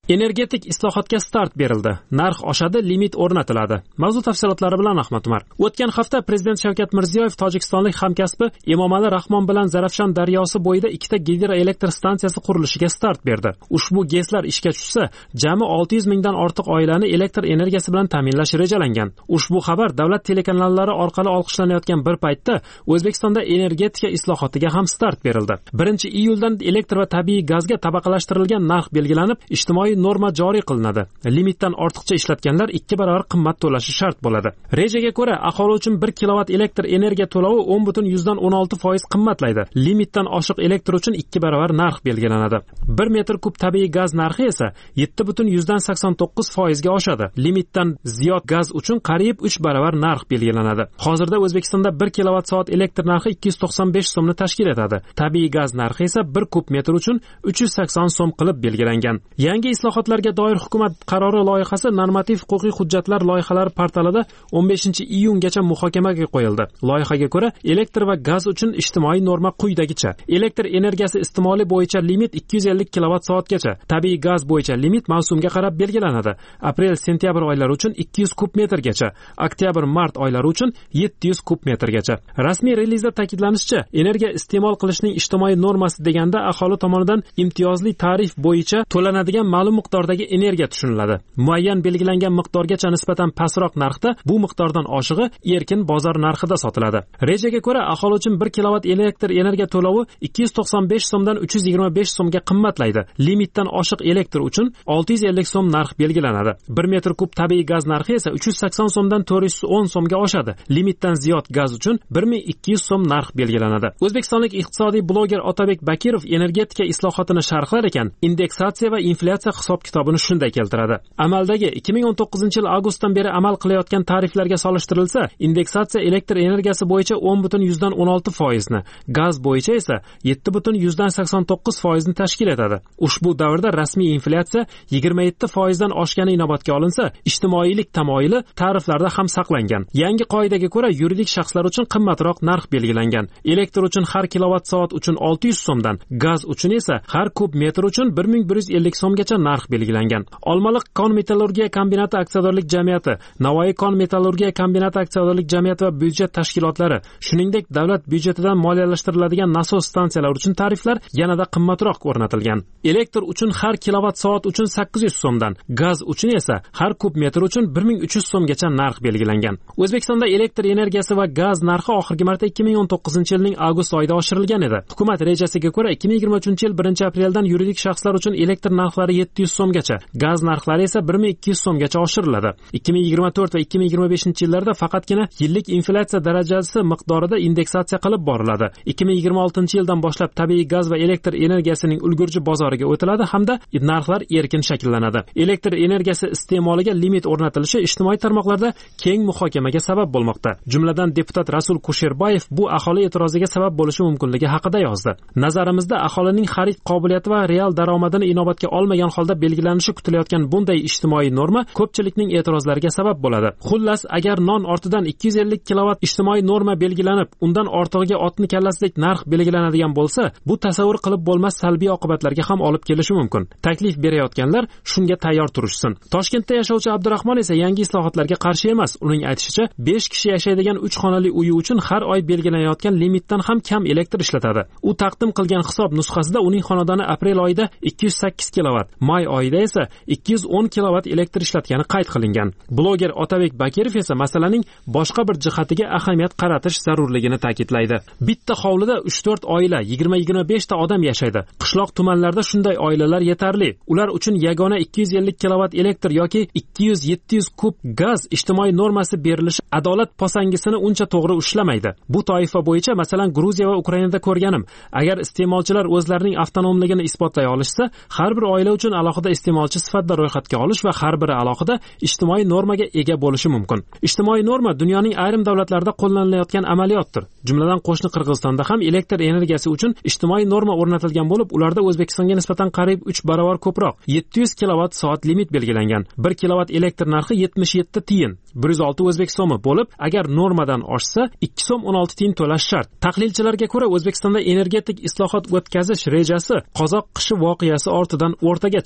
Energetik islohotga start berildi. Narx oshadi, limit o'rnatiladi. Mavzu tafsilotlari bilan Ahmad Umar. O'tgan hafta Prezident Shavkat Mirziyoyev tojikistonlik hamkasbi Emomali Rahmon bilan Zarafshon daryosi bo'yida ikkita gidroelektr stansiyasi qurilishiga start berdi. Ushbu GESlar ishga tushsa, jami olti yuz mingdan ortiq oilani elektr energiyasi bilan ta'minlash rejalangan. Ushbu xabar davlat telekanallari orqali olqishlanayotgan bir paytda O'zbekistonda energetika islohotiga ham start berildi. birinchi iyuldan elektr va tabiiy gazga tabaqalashtirilgan narx belgilanib, ijtimoiy norma joriy qilinadi. Limitdan ortiqcha ishlatganlar ikki barobar qimmat to'lashi shart bo'ladi. Rejaga ko'ra, aholi uchun bir kilovat elektr energiya to'lovi o'n butun yuzdan o'n olti foiz qimmatlaydi. Limitdan oshiq elektr uchun ikki barobar narx belgilanadi. bir metr kub tabiiy gaz narxi esa yetti butun yuzdan sakson to'qqiz foizga oshadi. Limitdan ziyod gaz uchun qariyb uch barobar narx belgilanadi. Hozirda O'zbekistonda bir kilovat soat elektr narxi ikki yuz to'qson besh so'mni tashkil etadi. Tabiiy gaz narxi esa bir kub metr uchun uch yuz sakson so'm qilib belgilangan. Yangi islohotlarga doir hukumat qarori loyihasi normativ-huquqiy hujjatlar loyihalari portalida o'n beshinchi iyungacha muhokamaga qo'yildi. Loyihaga ko'ra, elektr va gaz uchun ijtimoiy norma quyidagicha: elektr energiyasi iste'moli bo'yicha limit ikki yuz ellik kilovat soatgacha, tabiiy gaz bo'yicha limit mavsumga qarab belgilanadi. Aprel-sentyabr oylari uchun ikki yuz kub metrgacha, oktyabr-mart oylari uchun yetti yuz kub metrgacha. Rasmiy relizda ta'kidlanishicha, energiya iste'mol qilishning ijtimoiy normasi deganda aholi tomonidan imtiyozli tarif bo'yicha to'lanadigan ma'lum miqdordagi energiya tushuniladi. Muayyan belgilangan miqdorgacha nisbatan pastroq narxda, bu miqdordan oshig'i erkin bozor narxida sotiladi. Rejaga ko'ra, aholi uchun bir kilovat elektr energiya to'lovi ikki yuz to'qson besh so'mdan uch yuz yigirma besh so'mga qimmatlaydi. Limitdan oshiq elektr uchun olti yuz ellik so'm narx belgilanadi. bir metr kub tabiiy gaz narxi esa uch yuz sakson so'mdan to'rt yuz o'n so'mga oshadi. Limitdan ziyod gaz uchun bir ming ikki yuz so'm narx belgilanadi. O'zbekistonlik iqtisodiy bloger Otabek Bakirov energetika islohotini sharhlar ekan, indeksatsiya va inflyatsiya hisob-kitobini shunday keltiradi. Amaldagi ikki ming o'n to'qqizinchi yil avgustdan beri amal qilayotgan tariflarga solishtirilsa, indeksatsiya elektr energiyasi bo'yicha o'n butun yuzdan o'n olti foizni, gaz bo'yicha esa yetti butun yuzdan sakson to'qqiz foizni tashkil etadi. Ushbu davrda rasmiy inflyatsiya yigirma yetti foizdan oshgani inobatga olinsa, ijtimoiylik tamoyili tariflarda ham saqlangan. Yangi qoidaga ko'ra, yuridik shaxslar uchun qimmatroq narx belgilangan. Elektr uchun har kilovat soat uchun olti yuz so'mdan, gaz uchun esa har kub metr uchun bir ming bir yuz ellik so'mgacha narx belgilangan. Olmaliq kon metallurgiya kombinati aksiyadorlik jamiyati, Navoiy kon metallurgiya kombinati aksiyadorlik jamiyati va byudjet tashkilotlari, shuningdek davlat byudjetidan moliyalashtiriladigan nasos stansiyalar uchun tariflar yanada qimmatroq o'rnatilgan. Elektr uchun har kilovat soat uchun sakkiz yuz so'mdan, gaz uchun esa har kub metr uchun bir ming uch yuz so'mgacha narx belgilangan. O'zbekistonda elektr energiyasi va gaz narxi oxirgi marta ikki ming o'n to'qqizinchi yilning avgust oyida oshirilgan edi. Hukumat rejasiga ko'ra, ikki ming yigirma uchinchi yil birinchi apreldan yuridik shaxslar uchun elektr narxlari yetti yuz so'mgacha, gaz narxlari esa bir ming ikki yuz so'mgacha oshiriladi. ikki ming yigirma to'rt va ikki ming yigirma beshinchi yillarda faqatgina yillik inflyatsiya darajasi miqdorida indeksatsiya qilib boriladi. ikki ming yigirma oltinchi yildan boshlab tabiiy gaz va elektr energiyasining ulgurji bozoriga o'tiladi hamda narxlar erkin shakllanadi. Elektr energiyasi iste'moliga limit o'rnatilishi ijtimoiy tarmoqlarda keng muhokamaga sabab bo'lmoqda. Jumladan deputat Rasul Kusherbayev bu aholi e'tiroziga sabab bo'lishi mumkinligi haqida yozdi. Nazarimizda aholining xarid qobiliyati va real daromadini inobatga olmagan holda belgilanishi kutilayotgan bunday ijtimoiy norma ko'pchilikning e'tirozlariga sabab bo'ladi. Xullas, agar non ortidan ikki yuz ellik kilovat ijtimoiy norma belgilanib, undan ortig'iga otni kallasidek narx belgilanadigan bo'lsa, bu tasavvur qilib bo'lmas salbiy oqibatlarga ham olib kelishi mumkin. Taklif berayotganlar shunga tayyor turishsin. Toshkentda yashovchi Abdurahmon esa yangi islohotlarga qarshi emas. Uning aytishicha, besh kishi yashaydigan uch xonali uyi uchun har oy belgilanayotgan limitdan ham kam elektr ishlatadi. U taqdim qilgan hisob nusxasida uning xonadoni aprel oyida ikki yuz sakkiz kilovat, may oyida esa ikki yuz o'n kilovat elektr ishlatgani qayd qilingan. Bloger Otabek Bakirov esa masalaning boshqa bir jihatiga ahamiyat qaratish zarurligini ta'kidlaydi. Bitta hovlida uch to'rt oila, yigirma yigirma besh ta odam yashaydi. Qishloq tumanlarda shunday oilalar yetarli. Ular uchun yagona ikki yuz ellik kilovat elektr yoki ikki yuz yetti yuz kub gaz ijtimoiy normasi berilishi adolat posangisini uncha to'g'ri ushlamaydi. Bu toifa bo'yicha masalan Gruziya va Ukrainada ko'rganim. Agar iste'molchilar o'zlarining avtonomligini isbotlay olishsa, har bir oila uchun alohida iste'molchi sifatida ro'yxatga olish va har biri alohida ijtimoiy normaga ega bo'lishi mumkin. Ijtimoiy norma dunyoning ayrim davlatlarida qo'llanilayotgan amaliyotdir. Jumladan qo'shni Qirg'izistonda ham elektr energiyasi uchun ijtimoiy norma o'rnatilgan bo'lib, ularda O'zbekistonga nisbatan qariyb uch barobar ko'proq, yetti yuz kilovat soat limit belgilangan. bir kilovat elektr narxi yetmish yetti tiyin, bir yuz olti o'zbek so'mi bo'lib, agar normadan oshsa ikki so'm o'n olti tiyin to'lash shart. Tahlilchilarga ko'ra, O'zbekistonda energetik islohot o'tkazish rejasi qozoq qishi voqeasi ortidan o'rtaga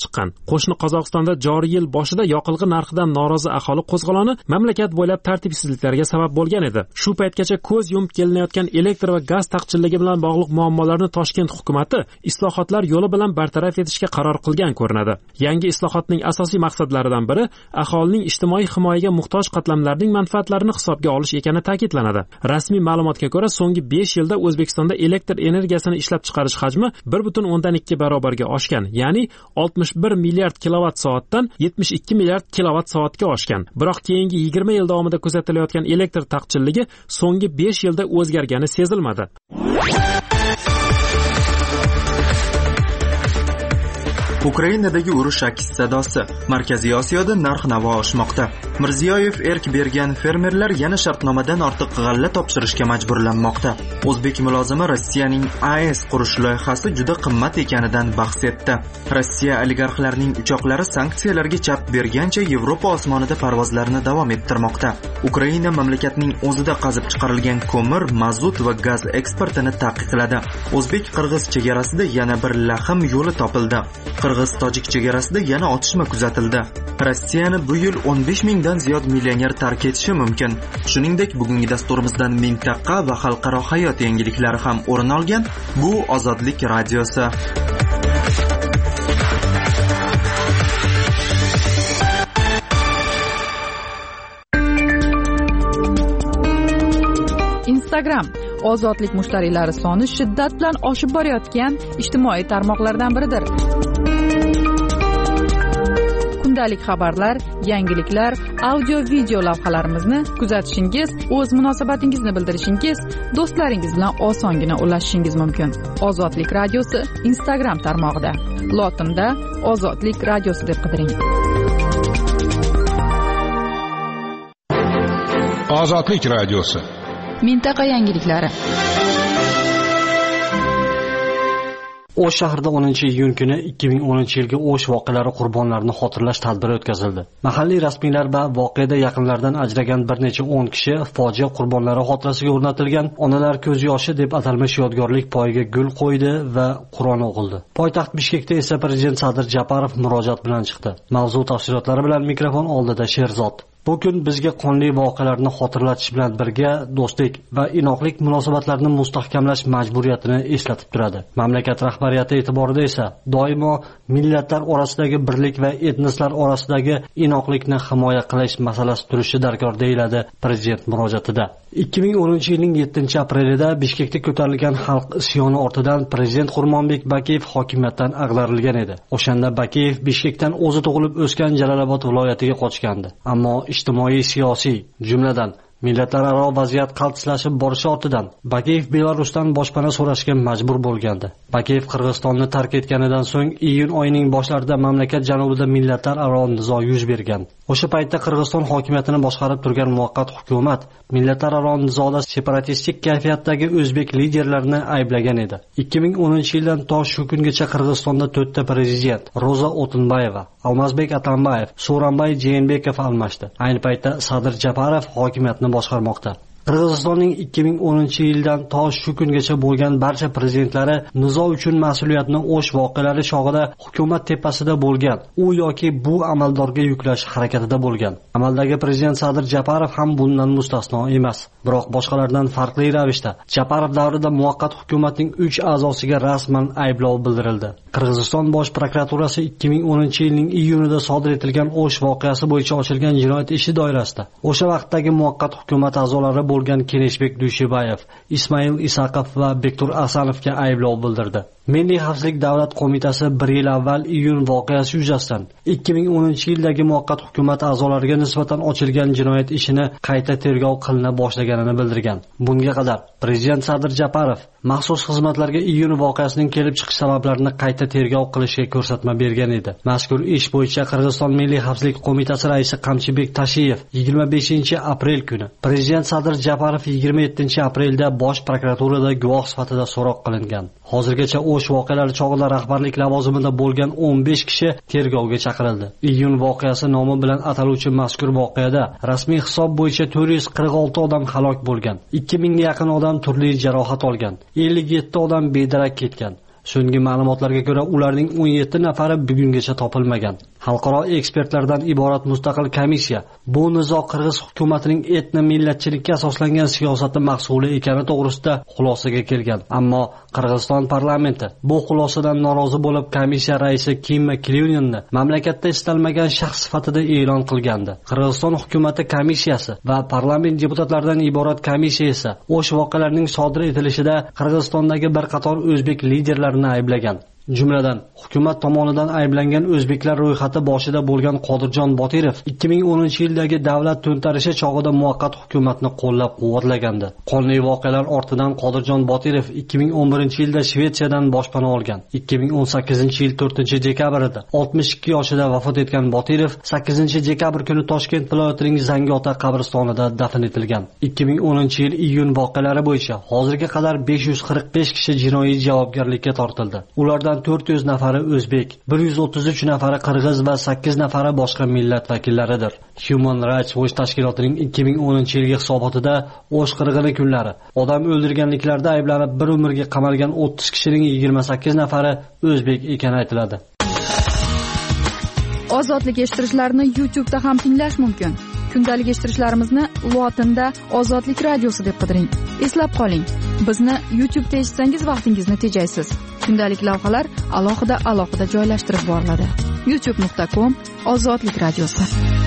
chiqqan. Qo'shni Qozog'istonda joriy yil boshida yoqilg'i narxidan norozi aholi qo'zg'oloni mamlakat bo'ylab tartibsizliklarga sabab bo'lgan edi. Shu paytgacha ko'z yumib kelinayotgan elektr va gaz taqchilligi bilan bog'liq muammolarni Toshkent hukumatı islohotlar yo'li bilan bartaraf etishga qaror qilgan ko'rinadi. Yangi islohotning asosiy maqsadlaridan biri aholining ijtimoiy himoyaga muhtoj qatlamlarning manfaatlarini hisobga olish ekani ta'kidlanadi. Rasmiy ma'lumotga ko'ra, so'nggi besh yilda O'zbekistonda elektr energiyasini ishlab chiqarish hajmi bir butun o'ndan ikki barobarga oshgan, ya'ni oltmish bir milliard kilovat soatdan yetmish ikki milliard kilovat soatga oshgan. Biroq keyingi yigirma yil davomida kuzatilayotgan elektr taqchilligi so'nggi besh yilda o'zgargani sezilmadi. Ukrainadagi urush aks sadosi. Markaziy Osiyoda narx-navo oshmoqda. Mirziyoyev erk bergan fermerlar yana shartnomadan ortiq g'alla topshirishga majburlanmoqda. O'zbek mulozimi Rossiyaning A E S qurish loyihasi juda qimmat ekanidan bahs etdi. Rossiya oligarxlarining uchoqlari sanksiyalarga chap bergancha Yevropa osmonida parvozlarini davom ettirmoqda. Ukraina mamlakatning o'zida qazib chiqarilgan ko'mir, mazut va gaz eksportini taqiqladi. O'zbek-qirg'iz chegarasida yana bir lahm yo'li topildi. Qirg'iz-tojik chegarasida yana otishma kuzatildi. Rossiyani bu yil o'n besh mingdan ziyod millioner tark etishi mumkin. Shuningdek, bugungi dasturimizdan mintaqa va xalqaro hayot yangiliklari ham o'rin olgan. Bu Ozodlik radiosi. Instagram ozodlik mushtariylari soni shiddat bilan oshib borayotgan ijtimoiy tarmoqlardan biridir. Kundalik xabarlar, yangiliklar, audio-video lavhalarimizni kuzatishingiz, o'z munosabatingizni bildirishingiz, do'stlaringiz bilan osongina ulashishingiz mumkin. Ozodlik radiosi Instagram tarmog'ida. Lotinda Ozodlik radiosi deb qidiring. Ozodlik radiosi. Mintaqa yangiliklari. O'sh shahrida o'ninchi iyun kuni ikki ming o'ninchi yilgi O'sh voqealari qurbonlarini xotirlash tadbiri o'tkazildi. Mahalliy rasmiylar va voqeada yaqinlaridan ajragan bir necha o'n kishi fojia qurbonlari xotirasiga o'rnatilgan onalar ko'z yoshi deb atalmish yodgorlik poyiga gul qo'ydi va Qur'on o'qildi. Poytaxt Bishkekda esa prezident Sadir Japarov murojaat bilan chiqdi. Mavzu tafsilotlari bilan mikrofon oldida Sherzod. Bu kun bizga qonli voqealarni xotirlatish bilan birga do'stlik va inoqlik munosabatlarini mustahkamlash majburiyatini eslatib turadi. Mamlakat rahbariyati e'tiborida esa doimo millatlar orasidagi birlik va etnislar orasidagi inoqlikni himoya qilish masalasi turishi darkor deyiladi prezident murojaatida. ikki ming o'ninchi yilning yettinchi aprelida Bishkekda ko'tarilgan xalq isyoni ortidan prezident Xurmonbek Bakiyev hokimiyatdan ag'darilgan edi. O'shanda Bakiyev Bishkekdan o'zi tug'ilib o'sgan Jalolobod viloyatiga qochgandi. Ammo ijtimoiy siyosiy, jumladan millatlararo vaziyat qaltislashib borishi ortidan Bakiyev Belarusdan boshpana so'rashga majbur bo'lgandi. Bakiyev Qirg'izistonni tark etganidan so'ng iyun oyining boshlarida mamlakat janubida millatlararo nizo yuz bergan. O'sha paytda Qirg'iziston hokimiyatini boshqarib turgan muvaqqat hukumat millatlararo nizoda separatistik kayfiyatdagi o'zbek liderlarini ayblagan edi. ikki ming o'ninchi yildan to shu kungacha Qirg'izistonda to'rtta prezident Roza O'tinbayeva, Almazbek Atambayev, So'ronbay Jeenbekov almashdi. Ayni paytda Sadir Japarov hokimiyatni boshqarmoqda. Qirg'izistonning ikki ming o'ninchi yildan to shu kungacha bo'lgan barcha prezidentlari nizo uchun mas'uliyatni O'sh voqealari chog'ida hukumat tepasida bo'lgan, u yoki bu amaldorga yuklash harakatida bo'lgan. Amaldagi prezident Sadir Japarov ham bundan mustasno emas. Biroq boshqalardan farqli ravishda Japarov davrida muvaqqat hukumatning uch a'zosiga rasman ayblov bildirildi. Qirg'iziston bosh prokuraturasi ikki ming o'ninchi yilning iyunida sodir etilgan O'sh voqeasi bo'yicha ochilgan jinoyat ishi doirasida o'sha vaqtdagi muvaqqat hukumat a'zolari bo'lgan Keneshbek Dushibayev, Ismail Isaqov va Bektur Asanovga ayblov bildirdi. Milliy xavfsizlik davlat qo'mitasi bir yil avval iyun voqeasi yuzasidan ikki ming o'ninchi yildagi muvaqqat hukumat a'zolariga nisbatan ochilgan jinoyat ishini qayta tergov qilina boshlaganini bildirgan. Bunga qadar prezident Sadir Japarov maxsus xizmatlarga iyun voqeasining kelib chiqish sabablarini qayta tergov qilishga ko'rsatma bergan edi. Mazkur ish bo'yicha Qirg'iziston Milliy xavfsizlik qo'mitasi raisi Qamchibek Tashiyev yigirma beshinchi aprel kuni prezident Sadir Japarov yigirma yettinchi aprelda bosh prokuraturada guvoh sifatida so'roq qilingan. Hozirgacha O'sh voqealari chog'ida rahbarlik lavozimida bo'lgan o'n besh kishi tergovga chaqirildi. Iyun voqeasi nomi bilan ataluvchi mazkur voqeada rasmiy hisob bo'yicha to'rt yuz qirq olti odam halok bo'lgan, ikki mingga yaqin odam turli jarohat olgan, ellik yetti odam bedarak ketgan. So'nggi ma'lumotlarga ko'ra, ularning o'n yetti nafari bugungacha topilmagan. Xalqaro ekspertlardan iborat mustaqil komissiya bu nizo Qirg'iz hukumatining etno millatchilikka asoslangan siyosati mahsuli ekani to'g'risida xulosaga kelgan. Ammo Qirg'iziston parlamenti bu xulosadan norozi bo'lib, komissiya raisi Kim Kilyuninni mamlakatda istalmagan shaxs sifatida e'lon qilgandi. Qirg'iziston hukumati komissiyasi va parlament deputatlaridan iborat komissiya esa o'sha voqealarning sodir etilishida Qirg'izistondagi bir qator o'zbek liderlarini ayblagan. Jumladan, hukumat tomonidan ayblangan o'zbeklar ro'yxati boshida bo'lgan Qodirjon Botirov ikki ming o'ninchi yildagi davlat to'ntarishi chog'ida muvaqqat hukumatni qo'llab-quvvatlagandi. Qonli voqealar ortidan Qodirjon Botirov ikki ming o'n birinchi yilda Shvetsiyadan boshpana olgan. ikki ming o'n sakkizinchi yil to'rtinchi dekabrida oltmish ikki yoshida vafot etgan Botirov sakkizinchi dekabr kuni Toshkent viloyatining Zangiota qabristonida dafn etilgan. ikki ming o'ninchi yil iyun voqealari bo'yicha hozirga qadar besh yuz qirq besh kishi jinoiy javobgarlikka tortildi. Ulardan to'rt yuz nafari o'zbek, bir yuz o'ttiz uch nafari qirg'iz va sakkiz nafari boshqa millat vakillaridir. Human Rights Watch tashkilotining ikki ming o'ninchi yilgi hisobotida O'sh qirg'ini kunlari odam o'ldirganliklarda ayblanib bir umrga qamalgan o'ttiz kishining yigirma sakkiz nafari o'zbek ekani aytiladi. Ozodlik eshittirishlarni YouTube da ham tinglash mumkin. Kundalik eshittirishlarimizni lotinda Ozodlik radiosi deb qidiring. Eslab qoling, bizni YouTube da eshitsangiz vaqtingizni tejaysiz. Kundalik lavhalar alohida alohida joylashtirib boriladi. youtube nuqta com Ozodlik radiosi.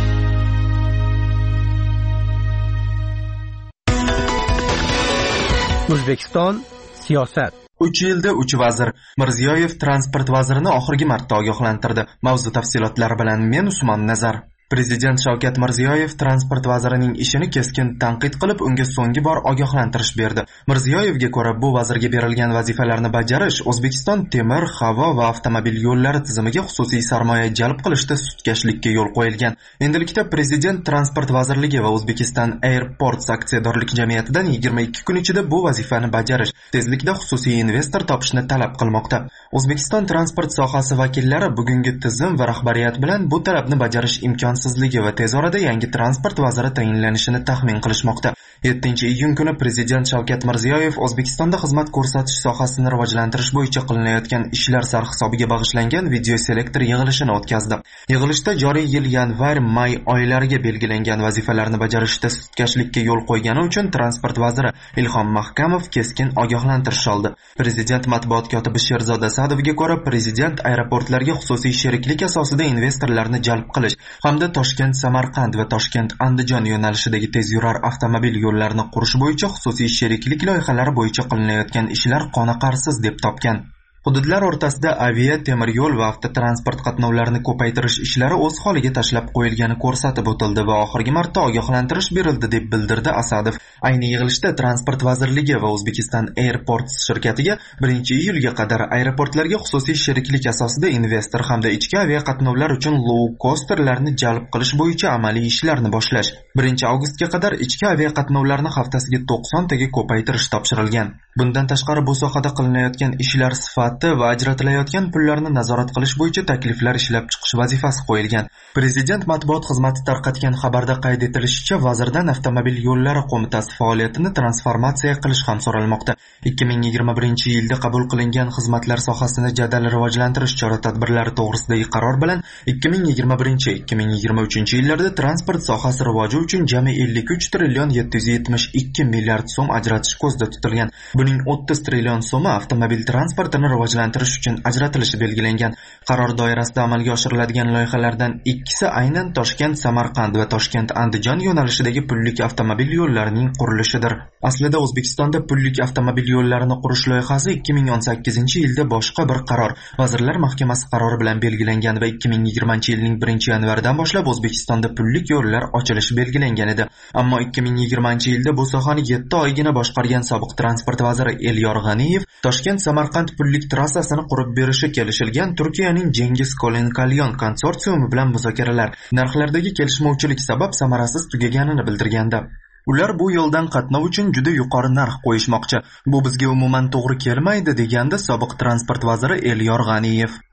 O'zbekiston siyosat. uch yilda uch vazir. Mirziyoyev transport vazirini oxirgi marta ogohlantirdi. Mavzu tafsilotlari bilan men Usmon Nazar. Prezident Shavkat Mirziyoyev transport vazirining ishini keskin tanqid qilib, unga so'nggi bor ogohlantirish berdi. Mirziyoyevga ko'ra, bu vazirga berilgan vazifalarni bajarish O'zbekiston temir, havo va avtomobil yo'llari tizimiga xususiy sarmoya jalb qilishda sutkashlikka yo'l qo'yilgan. Endilikda Prezident transport vazirligi va O'zbekiston Airports aksiyadorlik jamiyatidan yigirma ikki kun ichida bu vazifani bajarish, tezlikda xususiy investor topishni talab qilmoqda. O'zbekiston transport sohasi vakillari bugungi tizim va rahbariyat bilan bu talabni bajarish imkon sizligi va tez orada yangi transport vaziri tayinlanishini taxmin qilishmoqda. yettinchi iyun kuni Prezident Shavkat Mirziyoyev O'zbekistonda xizmat ko'rsatish sohasini rivojlantirish bo'yicha qilinayotgan ishlar sarhisobiga bag'ishlangan video selektor yig'ilishini o'tkazdi. Yig'ilishda joriy yil yanvar-may oylariga belgilangan vazifalarni bajarishda sutkashlikka yo'l qo'ygani uchun transport vaziri Ilhom Mahkamov keskin ogohlantirish oldi. Prezident matbuot kotibi Sherzod Asadovga ko'ra, Prezident aeroportlarga xususiy sheriklik asosida investorlarni jalb qilish hamda Toshkent-Samarqand va Toshkent-Andijon yo'nalishidagi tezyurar avtomobil yo'llarini qurish bo'yicha xususiy sheriklik loyihalari bo'yicha qilinayotgan ishlar qoniqarsiz deb topgan. Hududlar o'rtasida avia, temir yo'l va avtotransport qatnovlarini ko'paytirish ishlari o'z holiga tashlab qo'yilgani ko'rsatib o'tildi va oxirgi marta ogohlantirish berildi deb bildirdi Asadov. Ayni yig'ilishda transport vazirligi va O'zbekiston Airports shirkatiga birinchi iyulga qadar aeroportlarga xususiy sheriklik asosida investor hamda ichki avia qatnovlar uchun low costerlarni jalb qilish bo'yicha amaliy ishlarni boshlash, birinchi avgustga qadar ichki avia qatnovlarni haftasiga to'qson taga ko'paytirish topshirilgan. Bundan tashqari bu sohada qilinayotgan ishlar sifati va ajratilayotgan pullarni nazorat qilish bo'yicha takliflar ishlab chiqish vazifasi qo'yilgan. Prezident matbuot xizmati tarqatgan xabarda qayd etilishicha, vazirdan avtomobil yo'llari qo'mitasi faoliyatini transformatsiya qilish ham so'ralmoqda. ikki ming yigirma birinchi yilda qabul qilingan xizmatlar sohasini jadal rivojlantirish chora-tadbirlari to'g'risidagi qaror bilan ikki ming yigirma birinchi - ikki ming yigirma uchinchi yillarda transport sohasi rivoji uchun jami ellik uch trillion yetti yuz yetmish ikki milliard so'm ajratish ko'zda tutilgan. Buning o'ttiz trillion so'mi avtomobil transportini rivojlantirish uchun ajratilishi belgilangan. Qaror doirasida amalga oshiriladigan loyihalardan ikkisi aynan Toshkent-Samarqand va Toshkent-Andijon yo'nalishidagi pullik avtomobil yo'llarining qurilishidir. Aslida O'zbekistonda pullik avtomobil yo'llarini qurish loyihasi ikki ming o'n sakkizinchi yilda boshqa bir qaror, Vazirlar Mahkamasi qarori bilan belgilangan va ikki ming yigirmanchi yilning birinchi yanvaridan boshlab O'zbekistonda pullik yo'llar ochilishi belgilangan edi. Ammo ikki ming yigirmanchi yilda bu sohani yetti oygina boshqargan sobiq transport vaziri Elyor G'aniyev Toshkent-Samarqand pullik trassasini qurib berishi kelishilgan Turkiyaning Cengiz Kolen-Kalyon konsorsiumi bilan muzokaralar narxlardagi kelishmovchilik sabab samarasiz tugaganini bildirgandi. Ular bu yo'ldan qatnov uchun juda yuqori narx qo'yishmoqchi. Bu bizga umuman to'g'ri kelmaydi, degandi sobiq transport vaziri Elyor G'aniyev.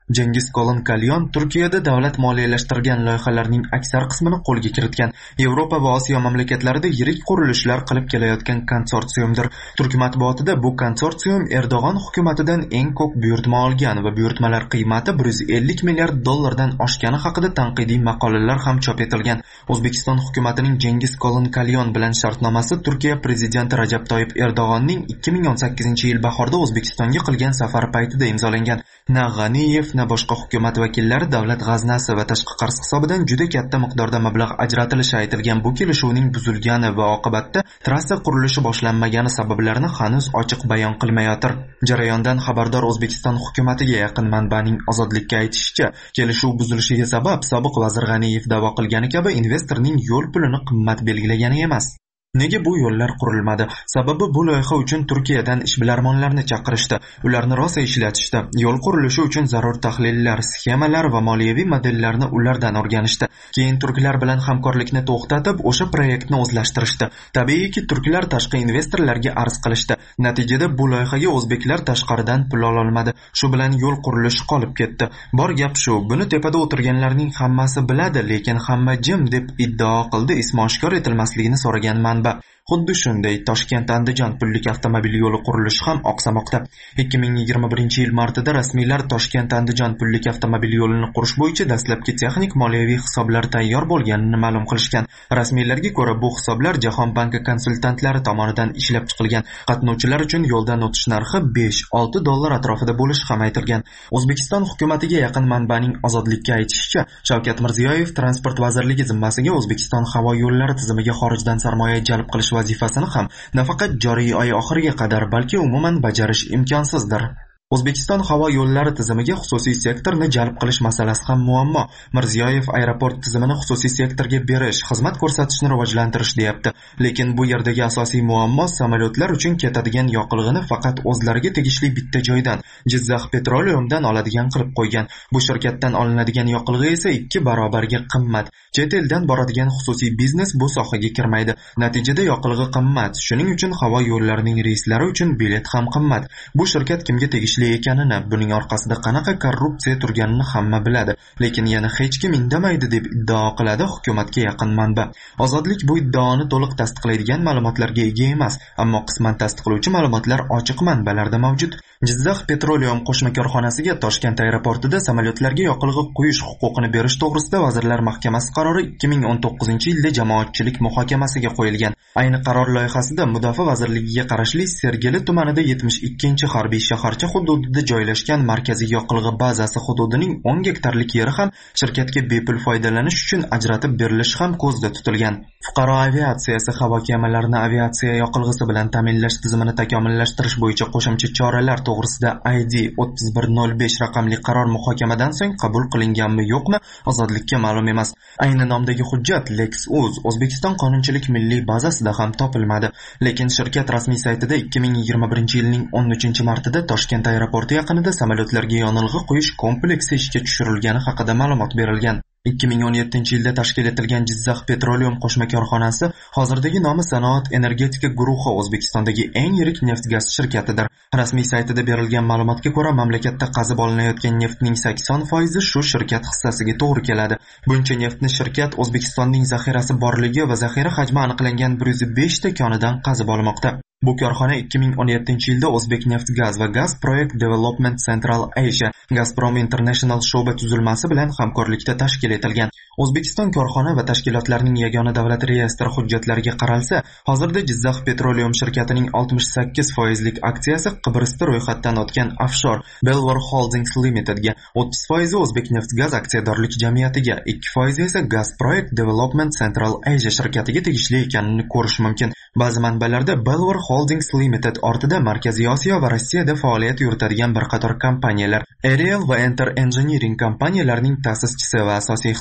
Cengiz Kolin Kalyon Turkiyada davlat moliyalashtirgan loyihalarning aksar qismini qo'lga kiritgan Yevropa va Osiyo mamlakatlarida yirik qurilishlar qilib kelayotgan konsorsiumdir. Turk matbuotida bu konsorsium Erdo'g'on hukumatidan eng ko'p buyurtma olgan va buyurtmalar qiymati bir yuz ellik milliard dollardan oshgani haqida tanqidiy maqolalar ham chop etilgan. O'zbekiston hukumatining Cengiz Kolin Kalyon bilan shartnomasi Turkiya prezidenti Rajab Toyyib Erdo'g'onning ikki ming o'n sakkizinchi yil bahorda O'zbekistonga qilgan safar paytida imzolangan. Na G'aniyev na boshqa hukumat vakillari davlat g'aznasi va tashqi qarz hisobidan juda katta miqdorda mablag' ajratilishi aytilgan bu kelishuvning buzilgani va oqibatda trassa qurilishi boshlanmagani sabablarini hanuz ochiq bayon qilmayotir. Jarayondan xabardor O'zbekiston hukumatiga yaqin manbaning Ozodlikka aytishicha, kelishuv buzilishiga sabab sobiq vazir G'aniyev da'vo qilgani kabi investorning yo'l pulini qimmat belgilagani emas. Nega bu yo'llar qurilmadi? Sababi bu loyiha uchun Turkiyadan ishbilarmonlarni chaqirishdi. Ularni rosa ishlatishdi. Yo'l qurilishi uchun zarur tahlillar, sxemalar va moliyaviy modellarni ulardan o'rganishdi. Keyin turklar bilan hamkorlikni to'xtatib, o'sha proyektni o'zlashtirishdi. Tabiiyki, turklar tashqi investorlarga arz qilishdi. Natijada bu loyihaga o'zbeklar tashqaridan pul ola olmadi. Shu bilan yo'l qurilishi qolib ketdi. Bor gap shu. Buni tepada o'tirganlarning hammasi biladi, lekin hamma jim deb iddao qildi. Ismi oshkor etilmasligini so'ragan manba. Xuddi shunday Toshkent Andijon pullik avtomobil yo'li qurilishi ham oqsamoqda. ikki ming yigirma birinchi yil martida rasmiylar Toshkent Andijon pullik avtomobil yo'lini qurish bo'yicha dastlabki texnik moliyaviy hisoblar tayyor bo'lganini ma'lum qilishgan. Rasmiylarga ko'ra, bu hisoblar Jahon banki konsultantlari tomonidan ishlab chiqilgan. Qatnovchilar uchun yo'ldan o'tish narxi besh olti dollar atrofida bo'lishi ham aytilgan. O'zbekiston hukumatiga yaqin manbaning Ozodlikka aytishicha, Shavkat Mirziyoyev transport vazirligi zimmasiga O'zbekiston havo yo'llari tizimiga xorijdan sarmoya jalb qilish vazifasini ham nafaqat joriy oy oxiriga qadar, balki umuman bajarish imkonsizdir. O'zbekiston havo yo'llari tizimiga xususiy sektorni jalb qilish masalasi ham muammo. Mirziyoyev aeroport tizimini xususiy sektorga berish, xizmat ko'rsatishni rivojlantirish deyapti. Lekin bu yerdagi asosiy muammo samolyotlar uchun ketadigan yoqilg'ini faqat o'zlariga tegishli bitta joydan, Jizzax Petroleumdan oladigan qilib qo'ygan. Bu shirkatdan olinadigan yoqilg'i esa ikki barobarga qimmat. Chet eldan boradigan xususiy biznes bu sohaga kirmaydi. Natijada yoqilg'i qimmat. Shuning uchun havo yo'llarining reyslari uchun bilet ham qimmat. Bu shirkat kimga tegishli ekanini, buning orqasida qanaqa korrupsiya turganini hamma biladi, lekin yana hech kim indamaydi deb iddao qiladi hukumatga yaqin manba. Ozodlik bu iddaoni to'liq tasdiqlaydigan ma'lumotlarga ega emas, ammo qisman tasdiqlovchi ma'lumotlar ochiq manbalarda mavjud. Jizzax Petroleum qo'shma korxonasiga Toshkent aeroportida samolyotlarga yoqilg'i quyish huquqini berish to'g'risida Vazirlar Mahkamasi qarori ikki ming o'n to'qqizinchi yilda jamoatchilik muhokamasiga qo'yilgan. Ayni qaror loyihasida Mudofaa vazirligiga qarashli Sergeli tumanida yetmish ikkinchi harbiy shaharcha hududida joylashgan markaziy yoqilg'i bazasi hududining o'n gektarlik yeri ham shirkatga bepul foydalanish uchun ajratib berilishi ham ko'zda tutilgan. Fuqaro aviatsiyasi havo kemalarini aviatsiya yoqilg'isi bilan ta'minlash tizimini takomillashtirish bo'yicha qo'shimcha choralar to'g'risida I D o'ttiz bir nol besh raqamli qaror muhokamadan so'ng qabul qilinganmi yo'qmi, Ozodlikka ma'lum emas. Ayni nomdagi hujjat LexUz O'zbekiston qonunchilik milliy bazasida ham topilmadi, lekin shirkat rasmiy saytida ikki ming yigirma birinchi yilning o'n uchinchi martida Toshkent aeroporti yaqinida samolyotlarga yonilg'i quyish kompleksi ishga tushirilgani haqida ma'lumot berilgan. ikki ming o'n yettinchi yilda tashkil etilgan Jizzax Petroleum qo'shma korxonasi hozirdagi nomi Sanoat energetika guruhi O'zbekistondagi eng yirik neft-gaz shirkatidir. Rasmiy saytida berilgan ma'lumotga ko'ra, mamlakatda qazib olinayotgan neftning sakson foizi shu shirkat hissasiga to'g'ri keladi. Buncha neftni shirkat O'zbekistonning zaxirasi borligi va zaxira hajmi aniqlangan bir yuz besh ta konidan qazib olmoqda. Bu korxona ikki ming o'n yettinchi yilda O'zbek Neft Gaz va Gaz Project Development Central Asia Gazprom International sho'ba tuzilmasi bilan hamkorlikda tashkil etilgan. O'zbekiston korxona va tashkilotlarining yagona davlat reyestri hujjatlariga qaralsa, hozirda Jizzax Petroleum shirkatining oltmish sakkiz foizlik aksiyasi Qibrisda ro'yxatdan o'tgan offshore Belvoir Holdings Limitedga, o'ttiz foizi O'zbek Neft Gaz aksiyadorlik jamiyatiga, ikki foizi esa Gaz Project Development Central Asia shirkatiga tegishli ekanini ko'rish mumkin. Ba'zi manbalarda Belvoir Holdings Limited ortida Markaziy Osiyo va Rossiyada faoliyat yuritadigan bir qator kompaniyalar, Ariel va Enter Engineering kompaniyalarining ta'sischisi va asosiy hissadori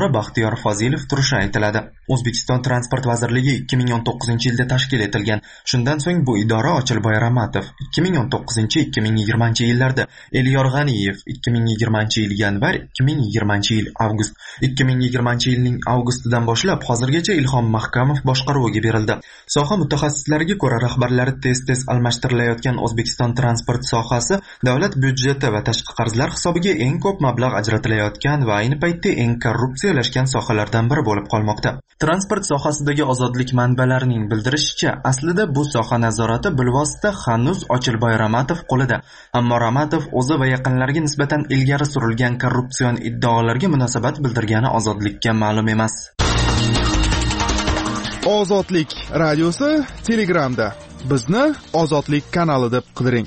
rahbari Baxtiyor Fozilov turishi aytiladi. O'zbekiston Transport vazirligi ikki ming o'n to'qqizinchi yilda tashkil etilgan. Shundan so'ng bu idora Ochilboy Ramatov, ikki ming o'n to'qqizinchi ikki ming yigirmanchi yillarda Elyor G'aniyev, ikki ming yigirmanchi yil yanvar, ikki ming yigirmanchi yil avgust, ikki ming yigirmanchi yilning avgustidan boshlab hozirgacha Ilhom Mahkamov boshqaruviga berildi. Soha mutaxassislariga ko'ra, rahbarlari tez-tez almashtirilayotgan O'zbekiston transport sohasi davlat byudjeti va tashqi qarzlar hisobiga eng ko'p mablag' ajratilayotgan va ayni paytda eng korrupsiyalashgan sohalardan biri bo'lib qolmoqda. Transport sohasidagi ozodlik manbalarining bildirishicha, aslida bu soha nazorati bilvosita hanuz Ochilboy Ramatov qo'lida. Ammo Ramatov o'zi va yaqinlariga nisbatan ilgari surilgan korrupsion iddaolarga munosabat bildirgani ozodlikka ma'lum emas. Ozodlik radiosi Telegramda. Bizni Ozodlik kanali deb qidiring.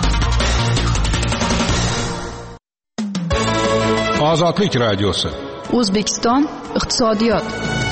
Ozodlik radiosi. O'zbekiston iqtisodiyot.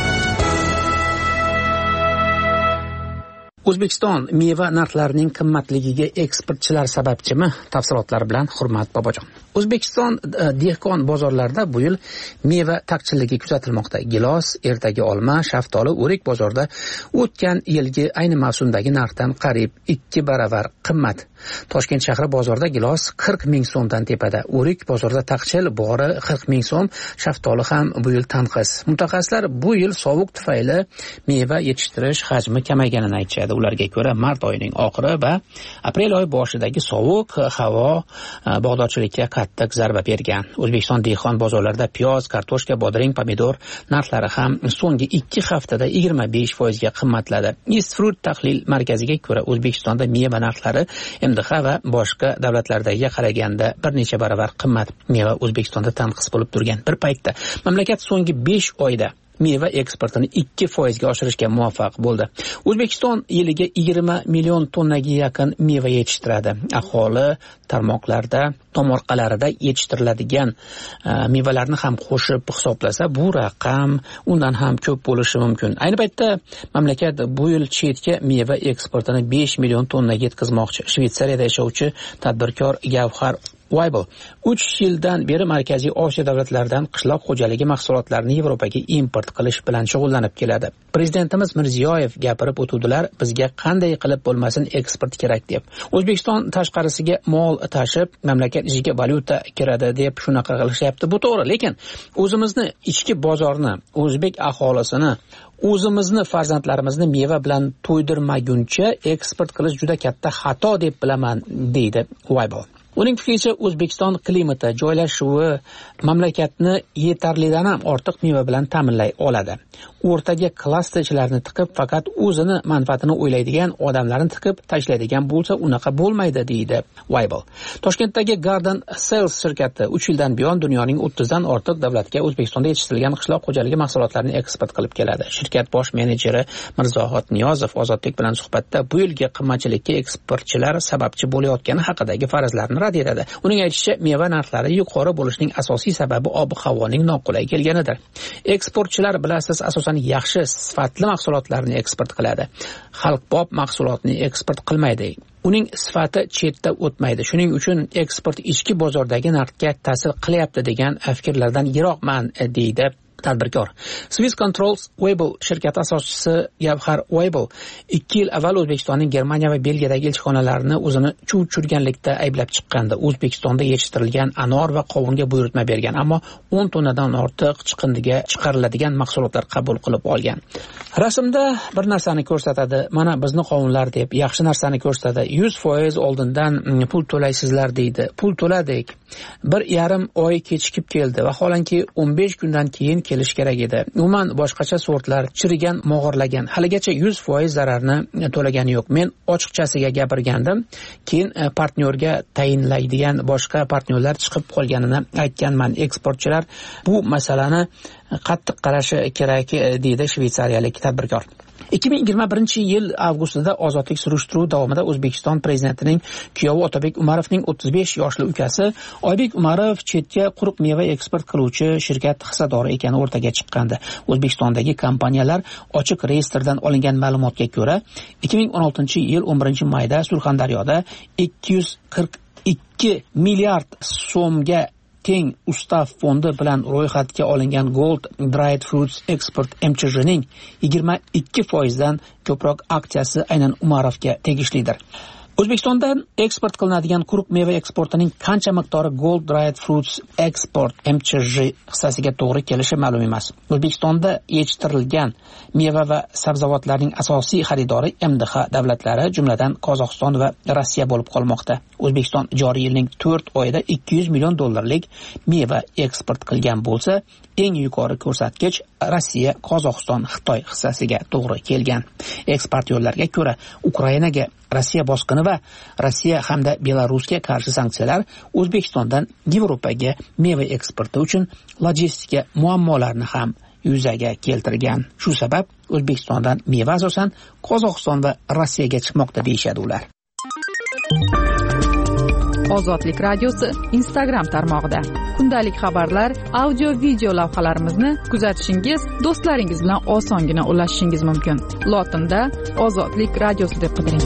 O'zbekiston meva narxlarining qimmatligiga eksportchilar sababchimi? Tafsilotlar bilan Hurmat Bobojon. O'zbekiston dehqon bozorlarida bu yil meva taqchilligi kuzatilmoqda. Gilos, ertagi olma, shaftoli, o'rik bozorida o'tgan yilgi ayni mavsumdagi narxdan qariyb ikki baravar qimmat. Toshkent shahri bozorida gilos qirq ming so'mdan tepada, o'rik bozorida taqchil bori qirq ming so'm, shaftoli ham bu yil tanqis. Mutaxassislar bu yil sovuq tufayli meva yetishtirish hajmi kamayganini aytishadi. Ularga ko'ra, mart oyining oxiri va aprel oyi boshidagi sovuq havo bog'dorchilikka qattiq zarba bergan. O'zbekiston dehqon bozorlarida piyoz, kartoshka, bodring, pomidor narxlari ham so'nggi ikki haftada yigirma besh foizga qimmatladi. East Fruit tahlil markaziga ko'ra, O'zbekistonda meva narxlari M D H va boshqa davlatlardagiga qaraganda bir necha baravar qimmat. Meva O'zbekistonda tanqis bo'lib turgan bir paytda mamlakat so'nggi besh oyda meva eksportini ikki foizga oshirishga muvaffaq bo'ldi. O'zbekiston yiliga yigirma million tonnaga yaqin meva yetishtiradi. Aholi tarmoqlarda, tomorqalarida yetishtiriladigan mevalarni ham qo'shib hisoblasa, bu raqam undan ham ko'p bo'lishi mumkin. Ayni paytda mamlakat bu yil chetga meva eksportini besh million tonnaga yetkazmoqchi. Shvetsariyada yashovchi tadbirkor Gavhar Weibel uch yildan beri Markaziy Osiyo davlatlaridan qishloq xo'jaligi mahsulotlarini Yevropaga import qilish bilan shug'ullanib keladi. Prezidentimiz Mirziyoyev gapirib o'tuvdilar, bizga qanday qilib bo'lmasin eksport kerak deb. O'zbekiston tashqarisiga mol tashib, mamlakat ichiga valyuta kiradi deb shunaqa qilishyapti. Bu to'g'ri, lekin o'zimizni ichki bozorni, o'zbek aholisini, o'zimizni farzandlarimizni meva bilan to'ydirmaguncha eksport qilish juda katta xato deb bilaman, deydi Weibel. Uning fikricha, O'zbekiston klimati, joylashuvi mamlakatni yetarlidan ham ortiq meva bilan ta'minlay oladi. O'rtaga klasterchilarni tiqib, faqat o'zini manfaatini o'ylaydigan odamlarni tiqib tashlaydigan bo'lsa, unaqa bo'lmaydi, deydi Weibel. Toshkentdagi Garden Sales shirkati uch yildan buyon dunyoning o'ttizdan ortiq davlatga O'zbekistonda yetishtirilgan qishloq xo'jaligi mahsulotlarini eksport qilib keladi. Shirkat bosh menejeri Mirzohid Niyozov Ozodlik bilan suhbatda bu yilgi qimmatchilikka eksportchilar sababchi bo'layotgani haqidagi farazlarni rad etadi. Uning aytishicha, meva narxlari yuqori bo'lishining asosiy sababi ob-havoning noqulay kelganidir. Eksportchilar bilasiz, asosan yaxshi sifatli mahsulotlarni eksport qiladi. Xalqbob mahsulotni eksport qilmaydi. Uning sifati chetda o'tmaydi. Shuning uchun eksport ichki bozordagi narxga ta'sir qilyapti degan fikrlardan yiroqman, deydi tadbirkor. Swiss Controls Weibel shirkati asoschisi Gavhar Weibel ikki yil avval O'zbekistonning Germaniya va Belgiyadagi elchixonalarini o'zini chuv tushirganlikda ayblab chiqqandi. O'zbekistonda yetishtirilgan anor va qovunga buyurtma bergan, ammo o'n tonnadan ortiq chiqindiga chiqariladigan mahsulotlar qabul qilib olgan. Rasmda bir narsani ko'rsatadi, mana bizni qovunlar deb, yaxshi narsani ko'rsatadi. yuz foiz oldindan pul to'laysizlar deydi. Pul to'ladik. Bir yarim oy kechikib keldi va holanki o'n besh kundan keyin kelish kerak edi. Umuman boshqacha sortlar chirigan, mog'orlagan. Haligacha yuz foiz zararni to'lagani yo'q. Men ochiqchasiga gapirgandim. Keyin partnyorga tayinlaydigan boshqa partnyorlar chiqib qolganini aytganman. Eksportchilar bu masalani qattiq qarashi kerak, deydi shvetsariyalik tadbirkor. ikki ming yigirma birinchi yil avgustida ozodlik surishtiruvi davomida O'zbekiston prezidentining kuyovi Otabek Umarovning o'ttiz besh yoshli ukasi Oybek Umarov chetga quruq meva eksport qiluvchi shirkat hissadori ekani o'rtaga chiqqandi. O'zbekistondagi kompaniyalar ochiq reyestrdan olingan ma'lumotga ko'ra, ikki ming o'n oltinchi yil o'n birinchi mayda Surxondaryoda ikki yuz qirq ikki milliard so'mga teng ustav fondi bilan ro'yxatga olingan Gold Dried Fruits Export M C J'ning yigirma ikki foizdan ko'proq aksiyasi aynan Umarovga tegishlidir. O'zbekistonda eksport qilinadigan quruq meva eksportining qancha miqdori Gold Dried Fruits Export M C J hissasiga to'g'ri kelishi ma'lum emas. O'zbekistonda yetishtirilgan meva va sabzavotlarning asosiy xaridori M D H davlatlari, jumladan Qozog'iston va Rossiya bo'lib qolmoqda. O'zbekiston joriy yilning to'rt oyida ikki yuz million dollarlik meva eksport qilgan bo'lsa, eng yuqori ko'rsatkich Rossiya, Qozog'iston, Xitoy hissasiga to'g'ri kelgan. Eksportyorlarga ko'ra, Ukrainaga Rossiya bosqini va Rossiya hamda Belarusga qarshi sanksiyalar O'zbekistondan Yevropaga meva eksporti uchun logistika muammolarni ham yuzaga keltirgan. Shu sabab O'zbekistondan meva asosan Qozog'iston va Rossiyaga chiqmoqda deyshadi ular. Ozodlik radiosi Instagram tarmog'ida kundalik xabarlar, audio video lavhalarimizni kuzatishingiz, do'stlaringiz bilan osongina ulashishingiz mumkin. Lotinda Ozodlik radiosi deb qidiring.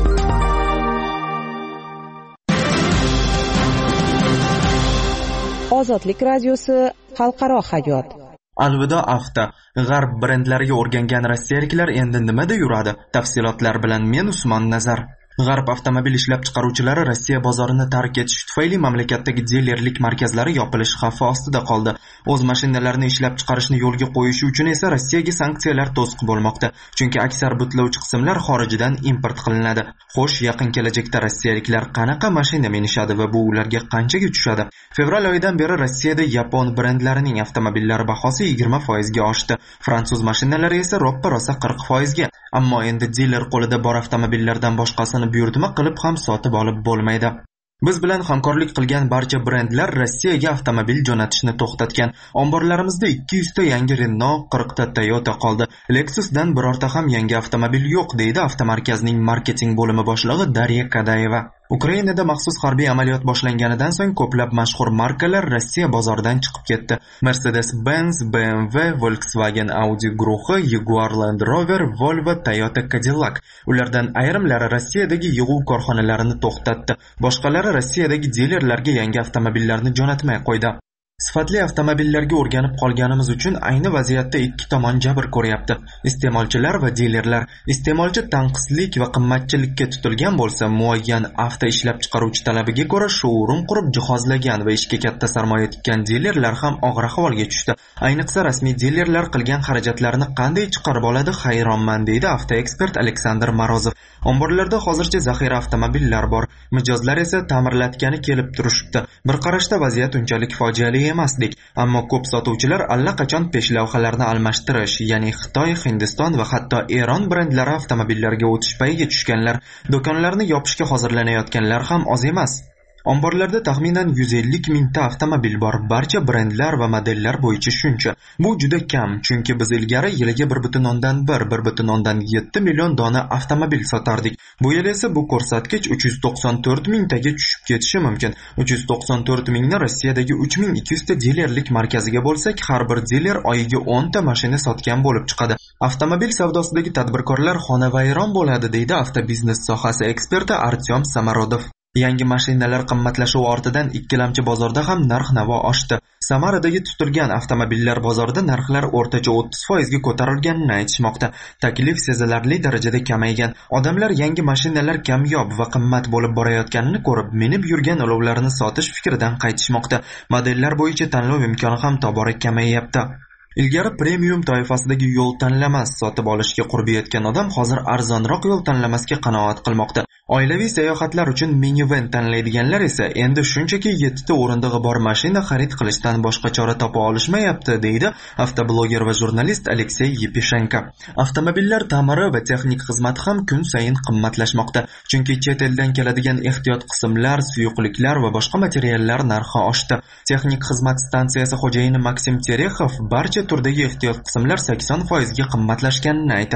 Ozodlik radiosi xalqaro hayot. Alvido Avto. G'arb brendlariga o'rgangan rossiyaliklar endi nimada yuradi? Tafsilotlar bilan men Usmon Nazar. G'arb avtomobil ishlab chiqaruvchilari Rossiya bozorini tark etish tufayli mamlakatdagi dilerlik markazlari yopilish xavfi ostida qoldi. O'z mashinalarini ishlab chiqarishni yo'lga qo'yishi uchun esa Rossiyaga sanksiyalar to'siq bo'lmoqda. Chunki aksar butlovchi qismlar xorijdan import qilinadi. Xo'sh, yaqin kelajakda rossiyaliklar qanaqa mashina minishadi va bu ularga qanchaga tushadi? Fevral oyidan beri Rossiyada yapon brendlarining avtomobillari bahosi yigirma foizga oshdi. Fransuz mashinalari esa roppa-rosa qirq foizga. Ammo endi diler qo'lida bor avtomobillardan boshqasini buyurtma qilib ham sotib olib bo'lmaydi. Biz bilan hamkorlik qilgan barcha brendlar Rossiyaga avtomobil jo'natishni to'xtatgan. Omborlarimizda ikki yuz ta yangi Renault, qirq ta Toyota qoldi. Lexusdan birorta ham yangi avtomobil yo'q, deydi avtomarkazning marketing bo'limi boshlig'i Darya Kadayeva. Ukrainada maxsus harbiy amaliyot boshlanganidan so'ng ko'plab mashhur markalar Rossiya bozoridan chiqib ketdi. Mercedes-Benz, B M W, Volkswagen Audi guruhi, Jaguar Land Rover, Volvo, Toyota Cadillac. Ulardan ayrimlari Rossiyadagi yig'uv korxonalarini to'xtatdi. Boshqalari Rossiyadagi dilerlarga yangi avtomobillarni jo'natmay qo'ydi. Sifatli avtomobillarga o'rganib qolganimiz uchun ayni vaziyatda ikki tomon jabr ko'ryapti. Iste'molchilar va dilerlar. Iste'molchi tanqislik va qimmatchilikka tutilgan bo'lsa, muayyan avto ishlab chiqaruvchi talabiga ko'ra shourum qurib jihozlagan va ishga katta sarmoya tikkan dilerlar ham og'ir ahvolga tushdi. Ayniqsa rasmiy dilerlar qilgan xarajatlarni qanday chiqarib oladi, hayronman, deydi avtoekspert Aleksandr Morozov. Omborlarda hozircha zaxira avtomobillar bor. Mijozlar esa ta'mirlatgani kelib turishibdi. Bir qarashda vaziyat unchalik fojiali emasdik, ammo ko'p sotuvchilar allaqachon peshlavhalarni almashtirish, ya'ni Xitoy, Hindiston va hatto Eron brendlari avtomobillariga o'tish payiga tushganlar. Do'konlarni yopishga hozirlanayotganlar ham oz emas. Omborlarda taxminan yuz ellik mingta avtomobil bor. Barcha brendlar va modellar bo'yicha shuncha. Bu juda kam, chunki biz ilgari yiliga bir butun o'ndan bir, bir butun o'ndan yetti million dona avtomobil sotardik. Bu yil esa bu ko'rsatkich uch yuz to'qson to'rt mingtaga tushib ketishi mumkin. uch yuz to'qson to'rt mingni Rossiyadagi uch ming ikki yuz ta dilerlik markaziga bo'lsak, har bir diler oyiga o'n ta mashina sotgan bo'lib chiqadi. Avtomobil savdosidagi tadbirkorlar xonavayron bo'ladi, deydi avtobiznes sohasi eksperti Artyom Samarodov. Yangi mashinalar qimmatlashuvi ortidan ikkilamchi bozorda ham narx-navo oshdi. Samaradagi tutilgan avtomobillar bozorida narxlar o'rtacha o'ttiz foizga ko'tarilganini aytishmoqda. Taklif sezilarli darajada kamaygan. Odamlar yangi mashinalar kamyob va qimmat bo'lib borayotganini ko'rib, minib yurgan olovlarini sotish fikridan qaytishmoqda. Modellar bo'yicha tanlov imkoni ham tobora kamayyapti. Ilgari premium toifasidagi yo'l tanlamas sotib olishga qurbi yetgan odam hozir arzonroq yo'l tanlamasga qanoat qilmoqda. Oilaviy sayohatlar uchun minivan tanlaydiganlar esa endi shunchaki yettita o'rindig'i bor mashina xarid qilishdan boshqa chora topa olishmayapti, deydi avtobloger va jurnalist Aleksey Yepishenko. Avtomobillar ta'miri va texnik xizmati ham kun sayin qimmatlashmoqda, chunki chet eldan keladigan ehtiyot qismlar, suyuqliklar va boshqa materiallar narxi oshdi. Texnik xizmat stansiyasi xo'jayini Maksim Terexov barcha turdagi ehtiyot qismlar sakson foizga qimmatlashganini aytadi.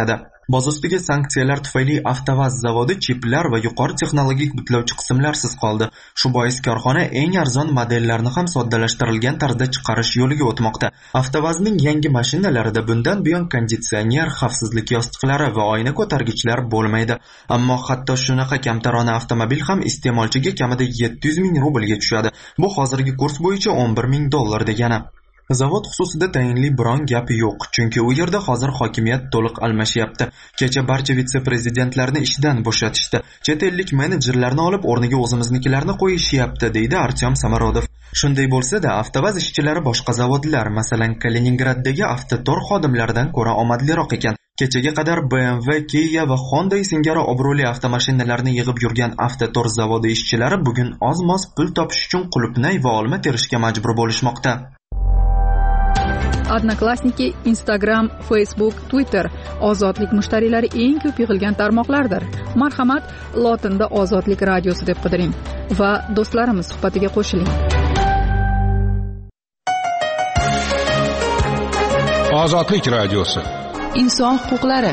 Boz ustiga sanksiyalar tufayli Avtovaz zavodi chiplar va yuqori texnologik butlovchi qismlarsiz qoldi. Shu bois korxona eng arzon modellarni ham soddalashtirilgan tarzda chiqarish yo'liga o'tmoqda. Avtovazning yangi mashinalarida bundan buyon konditsioner, xavfsizlik yostiqlari va oyna ko'targichlar bo'lmaydi. Ammo hatto shunaqa kamtarona avtomobil ham iste'molchiga kamida yetti yuz ming rublga tushadi. Bu hozirgi kurs bo'yicha o'n bir ming dollar degani. Zavod xususida tayinli biron gap yo'q, chunki u yerda hozir hokimiyat to'liq almashyapti. Kecha barcha vitse-prezidentlarni ishdan bo'shatishdi. Chet ellik menejerlarni olib o'rniga o'zimiznikilarni qo'yishyapti, deydi Artyom Samarodov. Shunday bo'lsa-da, Avtovaz ishchilari boshqa zavodlar, masalan, Kaliningraddagi Avtotor xodimlaridan ko'ra omadliroq ekan. Kechaga qadar B M W, Kia va Honda singari obro'li avtomashinalarni yig'ib yurgan Avtotor zavodi ishchilari bugun oz-moz pul topish uchun qulupnay va olma terishga majbur bo'lishmoqda. Odnoklassniki, Instagram, Facebook, Twitter ozodlik mushtariylari eng ko'p yig'ilgan tarmoqlardir. Marhamat, lotinda Ozodlik radiosi deb qidiring va do'stlarimiz suhbatiga qo'shiling. Ozodlik radiosi. Inson huquqlari.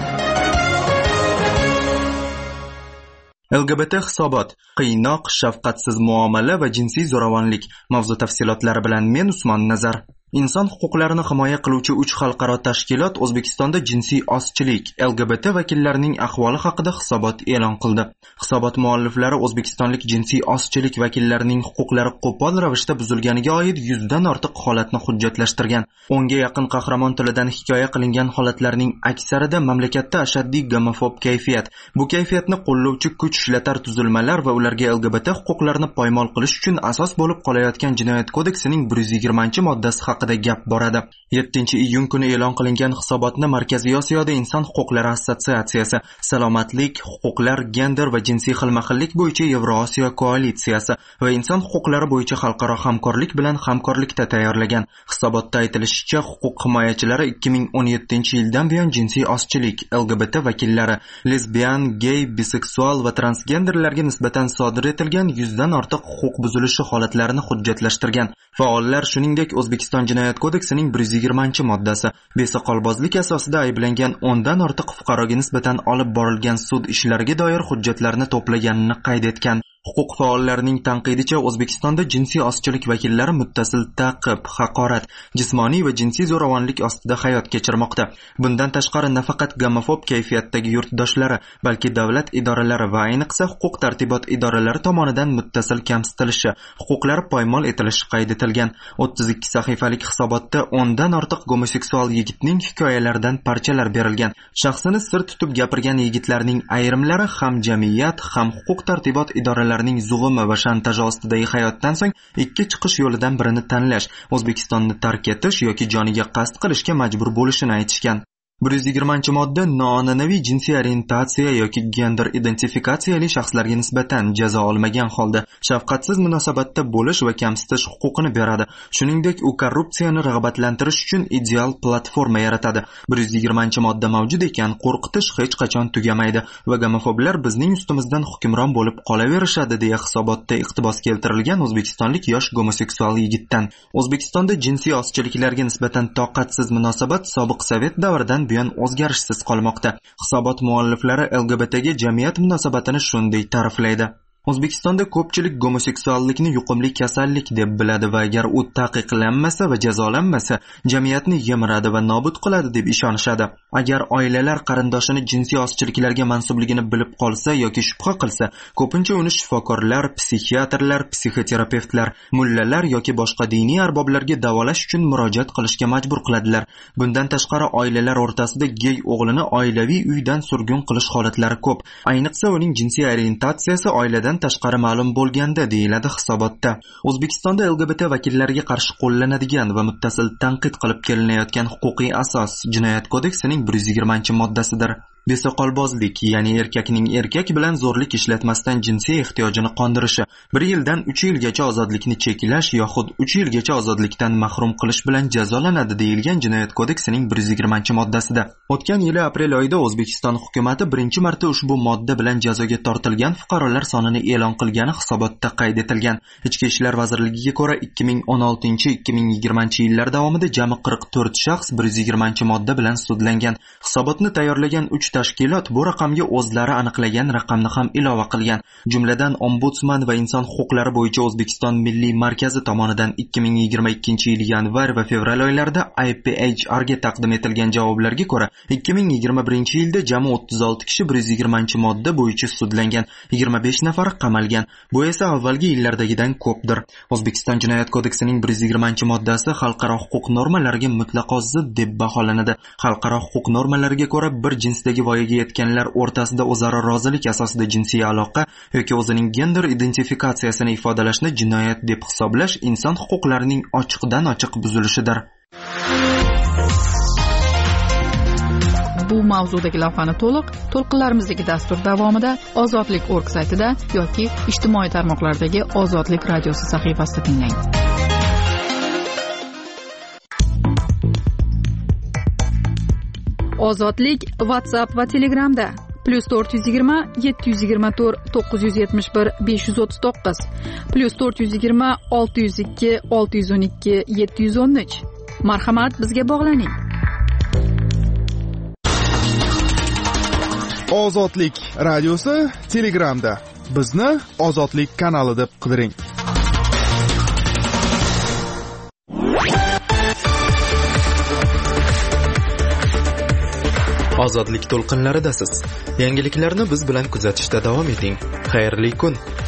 L G B T hisobot, qiynoq, shafqatsiz muomala va jinsiy zo'ravonlik mavzu tafsilotlari bilan men Usmon Nazar. Inson huquqlarini himoya qiluvchi uch xalqaro tashkilot O'zbekistonda jinsiy ozchilik, L G B T vakillarining ahvoli haqida hisobot e'lon qildi. Hisobot mualliflari O'zbekistonlik jinsiy ozchilik vakillarining huquqlari qo'pol ravishda buzilganiga oid yuzdan ortiq holatni hujjatlashtirgan. O'nga yaqin qahramon tilidan hikoya qilingan holatlarning aksarida mamlakatda ashaddiy gomofob kayfiyat, bu kayfiyatni qo'llovchi kuch ishlatar tuzilmalar va ularga L G B T huquqlarini poymol qilish uchun asos bo'lib qolayotgan Jinoyat kodeksining bir yuz yigirmanchi moddasi haqida gap boradi. yettinchi iyun kuni e'lon qilingan hisobotni Markaziy Osiyoda Inson huquqlari assotsiatsiyasi, Salomatlik, huquqlar, gender va jinsiy xilma-xillik bo'yicha Yevrosiyo koalitsiyasi va inson huquqlari bo'yicha xalqaro hamkorlik bilan hamkorlikda tayyorlagan. Hisobotda aytilishicha, huquq himoyachilari ikki ming o'n yettinchi yildan buyon jinsiy ozchilik, L G B T vakillari, lesbian, gey, biseksual va transgenderlarga nisbatan sodir etilgan yuzdan ortiq huquq buzilishi holatlarini hujjatlashtirgan. Faollar shuningdek O'zbekiston Jinoyat kodeksining bir yuz yigirmanchi moddasi, besoqolbozlik asosida ayblangan o'ndan ortiq fuqaroga nisbatan olib borilgan sud ishlariga doir hujjatlarni to'plaganini qayd etgan. Huquq faollarining tanqidicha O'zbekistonda jinsiy ozchilik vakillari muttasil ta'qib, haqorat, jismoniy va jinsiy zo'ravonlik ostida hayot kechirmoqda. Bundan tashqari nafaqat gomofob kayfiyatdagi yurtdoshlari, balki davlat idoralari va ayniqsa huquq tartibot idoralari tomonidan muttasil kamsitilishi, huquqlari poymol etilishi qayd etilgan. o'ttiz ikki sahifalik hisobotda o'ndan ortiq gomoseksual yigitning hikoyalaridan parchalar berilgan. Shaxsini sir tutib gapirgan yigitlarning ayrimlari ham jamiyat, ham huquq tartibot idoralari zug'umi va shantaj ostidagi hayotdan so'ng ikki chiqish yo'lidan birini tanlash, O'zbekistonni tark etish yoki joniga qasd qilishga majbur bo'lishini aytishgan. bir yuz yigirmanchi modda noan'anaviy jinsiy orientatsiya yoki gender identifikatsiyali shaxslarga nisbatan jazo olmagan holda shafqatsiz munosabatda bo'lish va kamsitish huquqini beradi. Shuningdek, u korrupsiyani rag'batlantirish uchun ideal platforma yaratadi. bir yuz yigirmanchi modda mavjud ekan, qo'rqitish hech qachon tugamaydi va gomofoblar bizning ustimizdan hukmron bo'lib qolaverishadi, deya hisobotda iqtibos keltirilgan o'zbekistonlik yosh gomoseksual yigitdan. O'zbekistonda jinsiy ozchiliklarga nisbatan toqatsiz munosabat sobiq Sovet davridan buyon o'zgarishsiz qolmoqda. Hisobot mualliflari L G B T ga jamiyat munosabatini shunday ta'riflaydi. O'zbekistonda ko'pchilik gomoseksuallikni yuqumli kasallik deb biladi va agar u taqiqlanmasa va jazolanmasa, jamiyatni yemiradi va nobud qiladi deb ishonishadi. Agar oilalar qarindoshini jinsiy ozchiliklarga mansubligini bilib qolsa yoki shubha qilsa, ko'pincha uni shifokorlar, psixiatrlar, psixoterapevtlar, mullalar yoki boshqa diniy arboblarga davolash uchun murojaat qilishga majbur qiladilar. Bundan tashqari, oilalar o'rtasida gey o'g'lini oilaviy uydan surgun qilish holatlari ko'p. Ayniqsa uning jinsiy orientatsiyasi oiladan tashqari ma'lum bo'lganda, deyiladi hisobotda. O'zbekistonda L G B T vakillariga qarshi qo'llanadigan va muttasil tanqid qilib kelinayotgan huquqiy asos Jinoyat kodeksining bir yuz yigirmanchi moddasidir. Besoqolbozlik, ya'ni erkakning erkak bilan zo'rlik ishlatmasdan jinsiy ehtiyojini qondirishi, bir yildan uch yilgacha ozodlikni cheklash yoxud uch yilgacha ozodlikdan mahrum qilish bilan jazolanadi, deyilgan Jinoyat kodeksining bir yuz yigirmanchi moddasida. O'tgan yili aprel oyida O'zbekiston hukumatı birinchi marta ushbu modda bilan jazoga tortilgan fuqarolar sonini e'lon qilgani hisobotda qayd etilgan. Ichki ishlar vazirligiga ko'ra ikki ming o'n oltinchi ikki ming yigirmanchi yillar davomida jami qirq to'rt shaxs bir yuz yigirmanchi modda bilan sudlangan. Hisobotni tayyorlagan uch tashkilot bu raqamga o'zlari aniqlagan raqamni ham ilova qilgan. Jumladan, Ombudsman va inson huquqlari bo'yicha O'zbekiston Milliy markazi tomonidan ikki ming yigirma ikkinchi yil yanvar va fevral oylarida I P H R ga taqdim etilgan javoblarga ko'ra, ikki ming yigirma birinchi yilda jami o'ttiz olti kishi bir yuz yigirmanchi modda bo'yicha sudlangan, yigirma besh nafar qamalgan. Bu esa avvalgi yillardagidan ko'pdir. O'zbekiston Jinoyat kodeksining bir yuz yigirmanchi moddasi xalqaro huquq normalariga mutlaqo zid deb baholanadi. Xalqaro huquq normalariga ko'ra, bir jinsdagi voyaga yetganlar o'rtasida o'zaro rozilik asosida jinsiy aloqa yoki o'zining gender identifikatsiyasini ifodalashni jinoyat deb hisoblash inson huquqlarining ochiqdan ochiq buzilishidir. Bu mavzudagi lavhani to'liq to'lqinlarimizdagi dastur davomida ozodlik nokta org saytida yoki ijtimoiy tarmoqlardagi Ozodlik radiosi sahifasida tinglang. Ozodlik WhatsApp va Telegramda plus to'rt yuz yigirma yetti yuz yigirma to'rt to'qqiz yuz yetmish bir besh yuz o'ttiz to'qqiz plus to'rt yuz yigirma olti yuz ikki olti yuz o'n ikki yetti yuz o'n uch. Marhamat, bizga bog'laning. Ozodlik radiosi Telegramda. Bizni Ozodlik kanali deb qidiring. Ozodlik to'lqinlaridasiz. Yangiliklarni biz bilan kuzatishda davom eting. Xayrli kun.